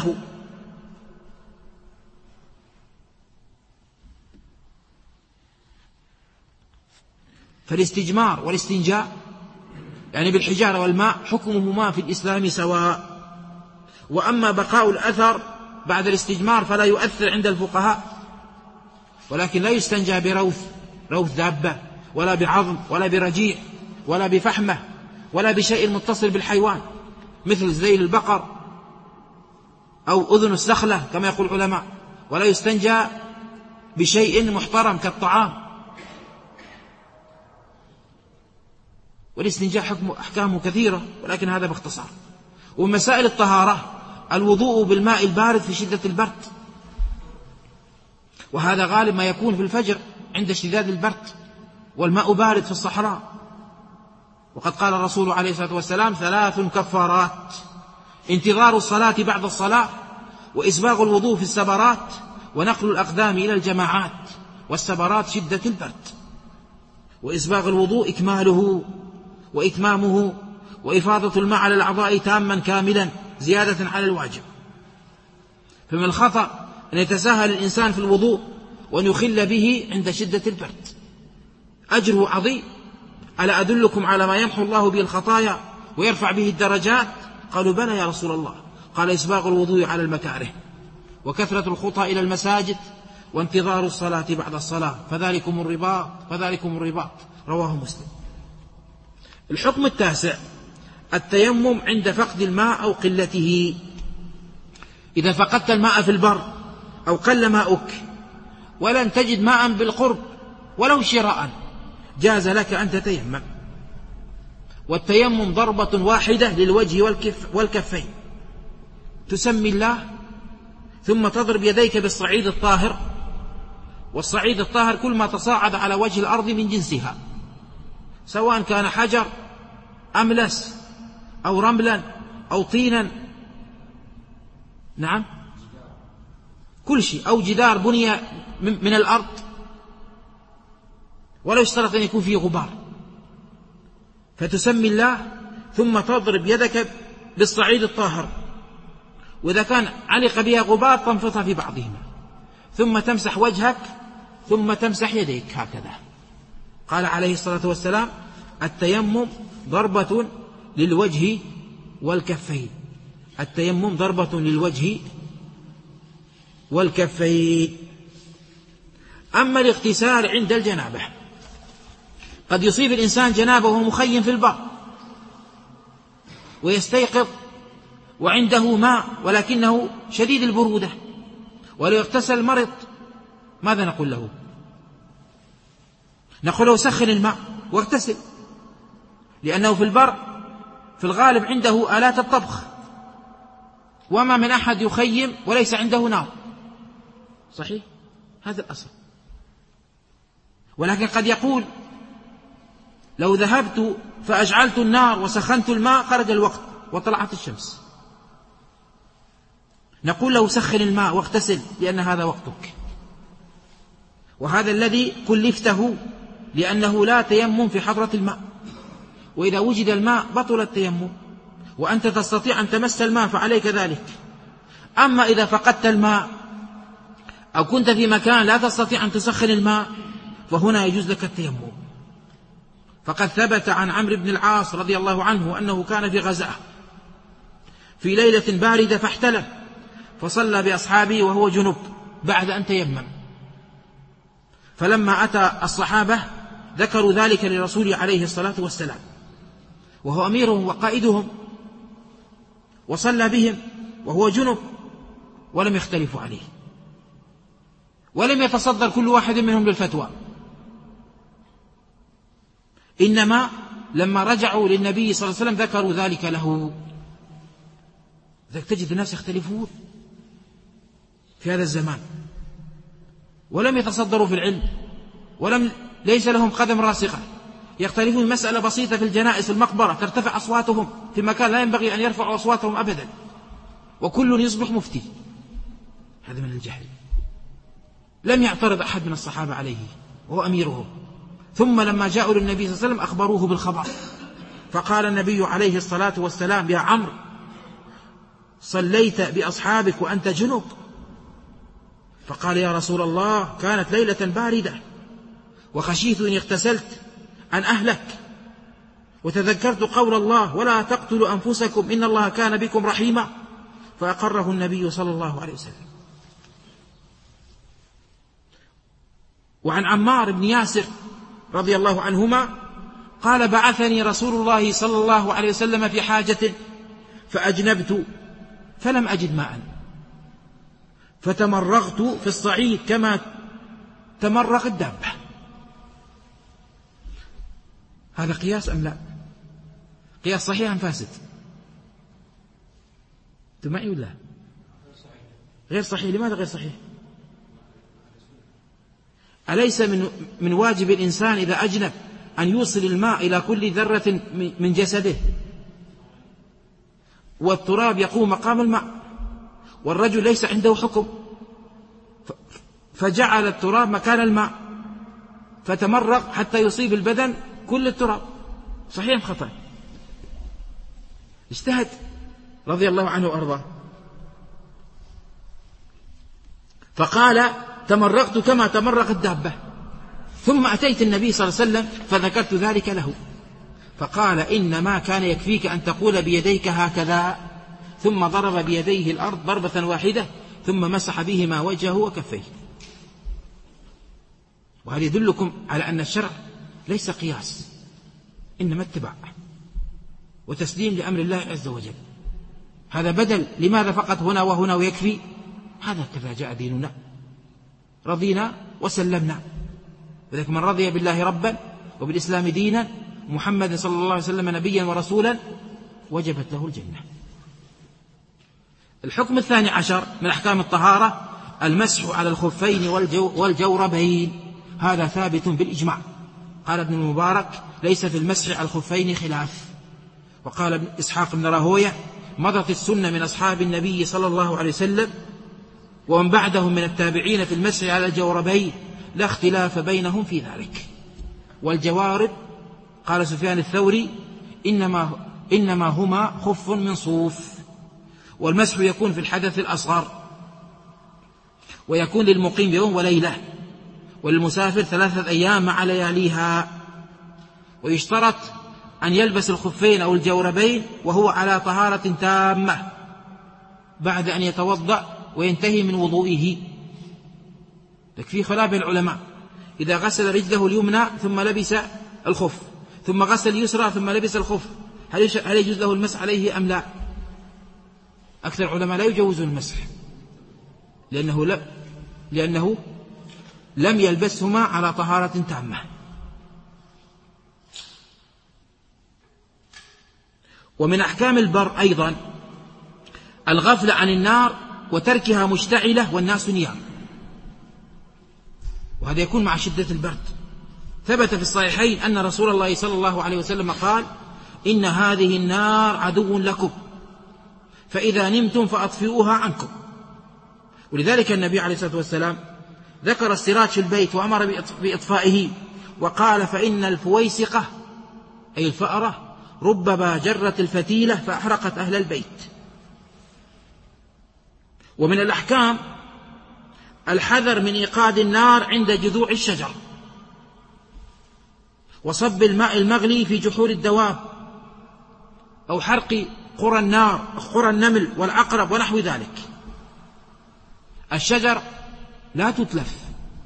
فالاستجمار والاستنجاء يعني بالحجارة والماء حكمهما في الإسلام سواء. وأما بقاء الأثر بعد الاستجمار فلا يؤثر عند الفقهاء، ولكن لا يستنجى بروث روث دابة، ولا بعظم، ولا برجيع، ولا بفحمة، ولا بشيء متصل بالحيوان مثل ذيل البقر أو أذن السخلة كما يقول العلماء، ولا يستنجى بشيء محترم كالطعام. والاستنجاء حكم أحكامه كثيرة، ولكن هذا باختصار. ومسائل الطهارة الوضوء بالماء البارد في شدة البرد، وهذا غالب ما يكون في الفجر عند اشتداد البرد، والماء بارد في الصحراء. وقد قال الرسول عليه الصلاة والسلام: ثلاث كفارات: انتظار الصلاة بعد الصلاة، وإسباغ الوضوء في السبرات، ونقل الأقدام إلى الجماعات. والسبرات شدة البرد، وإسباغ الوضوء إكماله وإتمامه، وإفاضة الماء على الأعضاء تاما كاملا، زيادة على الواجب. فمن الخطأ أن يتساهل الإنسان في الوضوء وأن يخل به عند شدة البرد. أجره عظيم. ألا أدلكم على ما يمحو الله به الخطايا ويرفع به الدرجات؟ قالوا بلى يا رسول الله. قال إسباغ الوضوء على المكاره، وكثرة الخطى إلى المساجد، وانتظار الصلاة بعد الصلاة، فذلكم الرباط فذلكم الرباط. رواه مسلم. الحكم التاسع: التيمم عند فقد الماء أو قلته. إذا فقدت الماء في البر أو قل ماؤك ولن تجد ماء بالقرب ولو شراء، جاز لك أن تتيمم. والتيمم ضربة واحدة للوجه والكف والكفين. تسمي الله ثم تضرب يديك بالصعيد الطاهر، والصعيد الطاهر كل ما تصاعد على وجه الأرض من جنسها، سواء كان حجر أملس أو رملا أو طينا، نعم كل شيء، أو جدار بني من الأرض ولو اشترط أن يكون فيه غبار. فتسمي الله ثم تضرب يدك بالصعيد الطاهر، وإذا كان علق بها غبار تنفضها في بعضهما، ثم تمسح وجهك ثم تمسح يديك هكذا. قال عليه الصلاة والسلام: التيمم ضربة للوجه والكفين. التيمم ضربة للوجه والكفين. أما الاغتسال عند الجنابة، قد يصيب الإنسان جنابه وهو مخيم في البر ويستيقظ وعنده ماء ولكنه شديد البرودة، ولو اغتسل مرض، ماذا نقول له؟ نقول له سخن الماء واغتسل، لأنه في البر في الغالب عنده آلات الطبخ، وما من أحد يخيم وليس عنده نار، صحيح؟ هذا الأصل. ولكن قد يقول: لو ذهبت فأجعلت النار وسخنت الماء خرج الوقت وطلعت الشمس. نقول له: سخن الماء واغتسل، لأن هذا وقتك، وهذا الذي كلفته، لأنه لا تيمم في حضرة الماء، وإذا وجد الماء بطل التيمم، وأنت تستطيع أن تمس الماء فعليك ذلك. أما إذا فقدت الماء أو كنت في مكان لا تستطيع أن تسخن الماء، فهنا يجوز لك التيمم. فقد ثبت عن عمرو بن العاص رضي الله عنه أنه كان في غزاة في ليلة باردة فاحتلم، فصلى بأصحابه وهو جنب بعد أن تيمم. فلما أتى الصحابة ذكروا ذلك لرسول عليه الصلاة والسلام، وهو أميرهم وقائدهم، وصلى بهم وهو جنب، ولم يختلفوا عليه، ولم يتصدر كل واحد منهم للفتوى، إنما لما رجعوا للنبي صلى الله عليه وسلم ذكروا ذلك له. ذلك تجد الناس يختلفون في هذا الزمان، ولم يتصدروا في العلم، ولم ليس لهم قدم راسخة، يختلفون مسألة بسيطة في الجنائز في المقبرة ترتفع أصواتهم في مكان لا ينبغي أن يرفعوا أصواتهم أبدا، وكل يصبح مفتي. هذا من الجهل. لم يعترض أحد من الصحابة عليه وهو أميرهم. ثم لما جاءوا للنبي صلى الله عليه وسلم أخبروه بالخبر، فقال النبي عليه الصلاة والسلام: يا عمرو، صليت بأصحابك وأنت جنب؟ فقال: يا رسول الله، كانت ليلة باردة وخشيت إن اغتسلت أن أهلك، وتذكرت قول الله: ولا تقتلوا أنفسكم إن الله كان بكم رحيما. فأقره النبي صلى الله عليه وسلم. وعن عمار بن ياسر رضي الله عنهما قال: بعثني رسول الله صلى الله عليه وسلم في حاجة فأجنبت فلم أجد ماء، فتمرغت في الصعيد كما تمرغ الدابة. هذا قياس أم لا؟ قياس صحيح أم فاسد؟ أنتم معي ولا غير صحيح؟ لماذا غير صحيح؟ أليس من من واجب الإنسان إذا أجنب أن يوصل الماء إلى كل ذرة من جسده؟ والتراب يقوم مقام الماء، والرجل ليس عنده حكم، فجعل التراب مكان الماء فتمرق حتى يصيب البدن كل التراب. صحيح أم خطأ؟ اجتهد. رضي الله عنه وأرضاه، فقال: تمرقت كما تمرق الدابة، ثم أتيت النبي صلى الله عليه وسلم فذكرت ذلك له، فقال: إنما كان يكفيك أن تقول بيديك هكذا، ثم ضرب بيديه الأرض ضربة واحدة، ثم مسح بهما وجهه وكفيه. وهذا يدلكم على أن الشرع ليس قياس، إنما اتباع وتسليم لأمر الله عز وجل. هذا بدل لماذا فقط هنا وهنا ويكفي؟ هذا كذا جاء ديننا، رضينا وسلمنا. وذلك من رضي بالله ربا وبالإسلام دينا محمد صلى الله عليه وسلم نبيا ورسولا وجبت له الجنة. الحكم الثاني عشر من أحكام الطهارة المسح على الخفين والجوربين، هذا ثابت بالإجماع. قال ابن المبارك: ليس في المسح على الخفين خلاف. وقال ابن إسحاق بن راهوية: مضت السنة من أصحاب النبي صلى الله عليه وسلم ومن بعدهم من التابعين في المسح على الجوربين، لا اختلاف بينهم في ذلك. والجوارب قال سفيان الثوري: إنما, إنما هما خف من صوف. والمسح يكون في الحدث الأصغر، ويكون للمقيم يوم وليلة، وللمسافر ثلاثة أيام مع لياليها. ويشترط أن يلبس الخفين أو الجوربين وهو على طهارة تامة بعد أن يتوضأ وينتهي من وضوئه. تكفي خلاف العلماء: إذا غسل رجله اليمنى ثم لبس الخف، ثم غسل اليسرى ثم لبس الخف، هل يجوز له المسح عليه أم لا؟ أكثر العلماء لا يجوزون المسح، لأنه, لا لأنه لم يلبسهما على طهارة تامة. ومن أحكام البر أيضا الغفل عن النار وتركها مشتعلة والناس نيام، وهذا يكون مع شدة البرد. ثبت في الصحيحين أن رسول الله صلى الله عليه وسلم قال: إن هذه النار عدو لكم، فإذا نمتم فأطفئوها عنكم. ولذلك النبي عليه الصلاة والسلام ذكر السراج في البيت وأمر بإطفائه، وقال: فإن الفويسقة أي الفأرة ربما جرت الفتيلة فأحرقت أهل البيت. ومن الأحكام الحذر من إيقاد النار عند جذوع الشجر، وصب الماء المغلي في جحور الدواب، أو حرق قرى النار قرى النمل والعقرب ونحو ذلك. الشجر لا تتلف.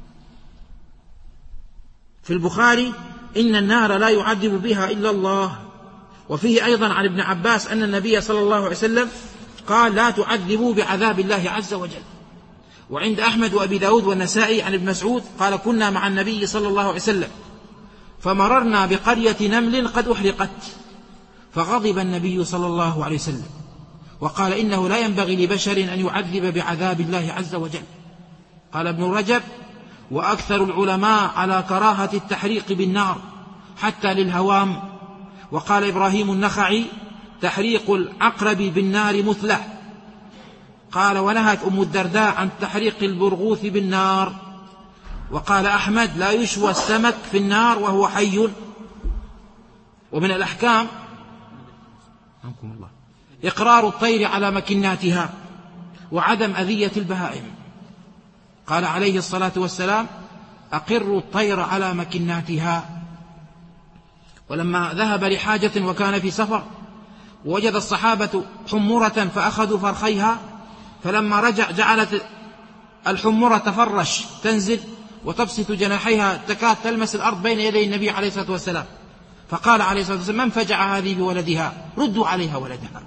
في البخاري: إن النار لا يعذب بها إلا الله. وفيه أيضا عن ابن عباس أن النبي صلى الله عليه وسلم قال: لا تعذبوا بعذاب الله عز وجل. وعند أحمد وأبي داود والنسائي عن ابن مسعود قال: كنا مع النبي صلى الله عليه وسلم فمررنا بقرية نمل قد أحرقت، فغضب النبي صلى الله عليه وسلم وقال: إنه لا ينبغي لبشر أن يعذب بعذاب الله عز وجل. قال ابن رجب: وأكثر العلماء على كراهة التحريق بالنار حتى للهوام. وقال إبراهيم النخعي: تحريق العقرب بالنار مثلة. قال: ونهت أم الدرداء عن تحريق البرغوث بالنار. وقال أحمد: لا يشوى السمك في النار وهو حي. ومن الأحكام الله إقرار الطير على مكناتها وعدم أذية البهائم. قال عليه الصلاة والسلام: أقروا الطير على مكناتها. ولما ذهب لحاجة وكان في سفر ووجد الصحابة حمرة فأخذوا فرخيها، فلما رجع جعلت الحمرة تفرش تنزل وتبسط جناحيها تكاد تلمس الأرض بين يدي النبي عليه الصلاة والسلام، فقال عليه الصلاة والسلام: من فجع هذه بولدها؟ ردوا عليها ولدها.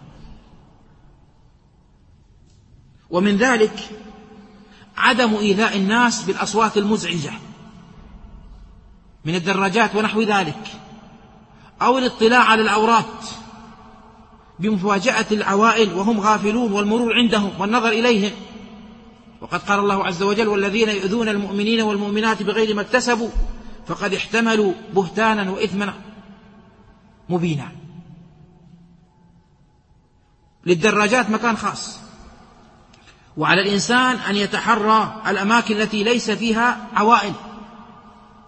ومن ذلك عدم إيذاء الناس بالأصوات المزعجة من الدراجات ونحو ذلك، أو الاطلاع على العورات بمفاجأة العوائل وهم غافلون والمرور عندهم والنظر إليهم. وقد قال الله عز وجل: والذين يؤذون المؤمنين والمؤمنات بغير ما اكتسبوا فقد احتملوا بهتانا وإثما مبينا. للدراجات مكان خاص، وعلى الإنسان أن يتحرى الأماكن التي ليس فيها عوائل.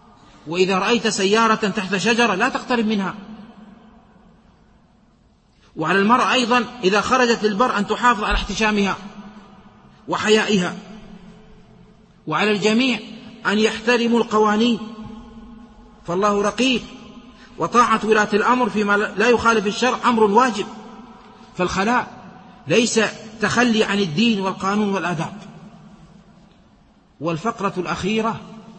وإذا رأيت سيارة تحت شجرة لا تقترب منها. وعلى المرأة أيضا إذا خرجت للبر أن تحافظ على احتشامها وحيائها. وعلى الجميع أن يحترموا القوانين، فالله رقيب، وطاعة ولاة الأمر فيما لا يخالف الشرع أمر واجب. فالخلاء ليس تخلي عن الدين والقانون والآداب. والفقرة الأخيرة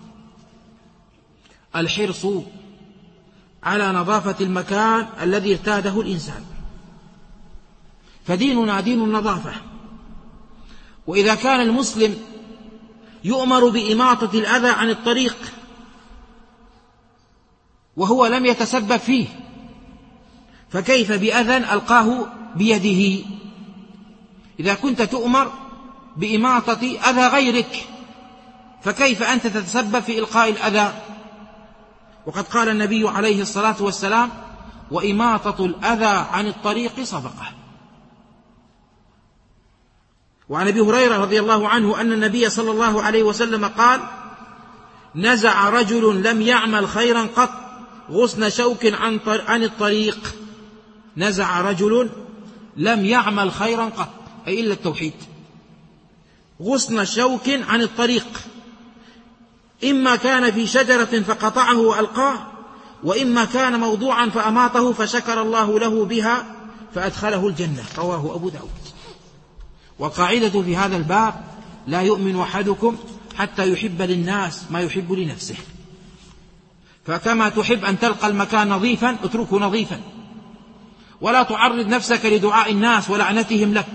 الحرص على نظافة المكان الذي ارتاده الإنسان، فديننا دين النظافة. وإذا كان المسلم يؤمر بإماطة الأذى عن الطريق وهو لم يتسبب فيه، فكيف بأذى ألقاه بيده؟ إذا كنت تؤمر بإماطة أذى غيرك، فكيف أنت تتسبب في إلقاء الأذى؟ وقد قال النبي عليه الصلاة والسلام: وإماطة الأذى عن الطريق صدقة. وعن أبي هريرة رضي الله عنه أن النبي صلى الله عليه وسلم قال: نزع رجل لم يعمل خيرا قط غصن شوك عن الطريق. نزع رجل لم يعمل خيرا قط، أي إلا التوحيد، غصن شوك عن الطريق، إما كان في شجرة فقطعه وألقاه، وإما كان موضوعا فأماطه فشكر الله له بها فأدخله الجنة. رواه أبو داود. والقاعدة في هذا الباب: لا يؤمن أحدكم حتى يحب للناس ما يحب لنفسه. فكما تحب أن تلقى المكان نظيفا اتركه نظيفا، ولا تعرض نفسك لدعاء الناس ولعنتهم لك.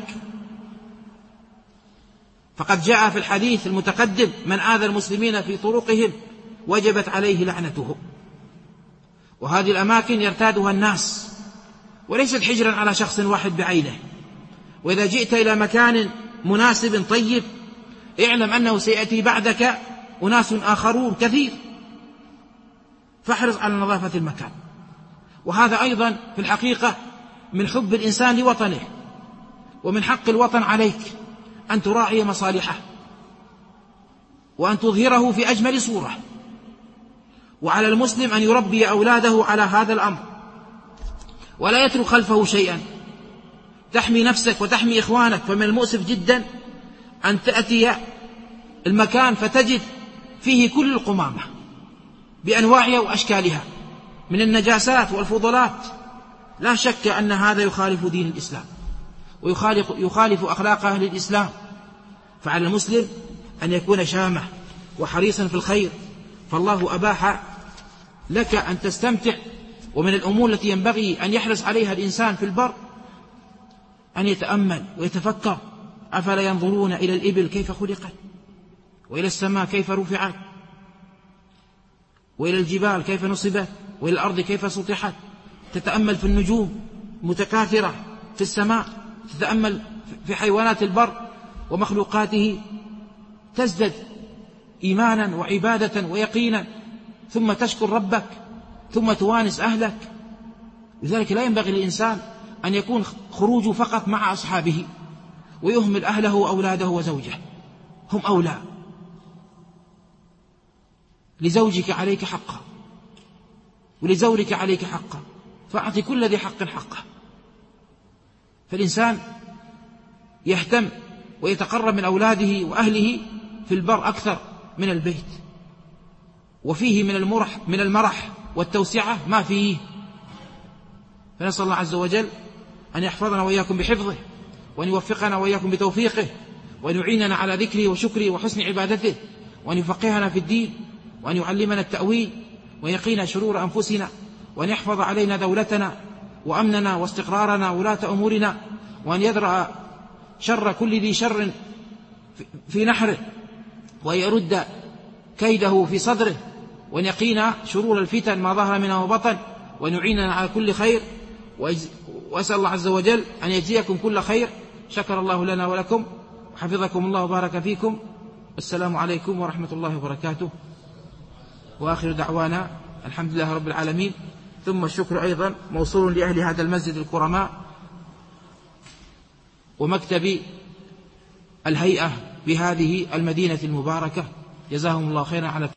فقد جاء في الحديث المتقدم: من آذى المسلمين في طرقهم وجبت عليه لعنتهم. وهذه الأماكن يرتادها الناس، وليست حجرا على شخص واحد بعينه. وإذا جئت إلى مكان مناسب طيب اعلم أنه سيأتي بعدك أناس آخرون كثير، فاحرص على نظافة المكان. وهذا أيضا في الحقيقة من حب الإنسان لوطنه، ومن حق الوطن عليك أن تراعي مصالحه وأن تظهره في أجمل صورة. وعلى المسلم أن يربي أولاده على هذا الأمر، ولا يترك خلفه شيئا. تحمي نفسك وتحمي إخوانك. فمن المؤسف جدا أن تأتي المكان فتجد فيه كل القمامة بأنواعها وأشكالها من النجاسات والفضلات. لا شك أن هذا يخالف دين الإسلام ويخالف يخالف أخلاق أهل الإسلام. فعلى المسلم أن يكون شامة وحريصا في الخير، فالله أباح لك أن تستمتع. ومن الأمور التي ينبغي أن يحرص عليها الإنسان في البر أن يتأمل ويتفكر: أفلا ينظرون إلى الإبل كيف خلقت، وإلى السماء كيف رفعت، وإلى الجبال كيف نصبت، وإلى الأرض كيف سطحت. تتأمل في النجوم متكاثرة في السماء، تتأمل في حيوانات البر ومخلوقاته، تزدد إيمانا وعبادة ويقينا، ثم تشكر ربك، ثم توانس أهلك. لذلك لا ينبغي للإنسان أن يكون خروجه فقط مع أصحابه ويهمل أهله وأولاده وزوجه، هم أولى. لزوجك عليك حقا، ولزورك عليك حقا، فأعط كل ذي حق حقه. فالإنسان يهتم ويتقرب من أولاده وأهله في البر أكثر من البيت، وفيه من المرح من المرح والتوسعة ما فيه. فنسأل الله عز وجل أن يحفظنا وإياكم بحفظه، وأن يوفقنا وإياكم بتوفيقه، وأن يعيننا على ذكره وشكره وحسن عبادته، وأن يفقهنا في الدين، وأن يعلمنا التأويل، وأن يقينا شرور أنفسنا، وأن يحفظ علينا دولتنا وأمننا واستقرارنا ولاة أمورنا، وأن يدرأ شر كل ذي شر في نحره، وأن يرد كيده في صدره، وأن يقينا شرور الفتن ما ظهر منها وبطن، وأن يعيننا على كل خير. وأسأل الله عز وجل أن يجزيكم كل خير. شكر الله لنا ولكم، وحفظكم الله وبارك فيكم. السلام عليكم ورحمة الله وبركاته. وآخر دعوانا الحمد لله رب العالمين. ثم الشكر أيضا موصول لأهل هذا المسجد الكرماء ومكتب الهيئة بهذه المدينة المباركة، جزاهم الله خيرا على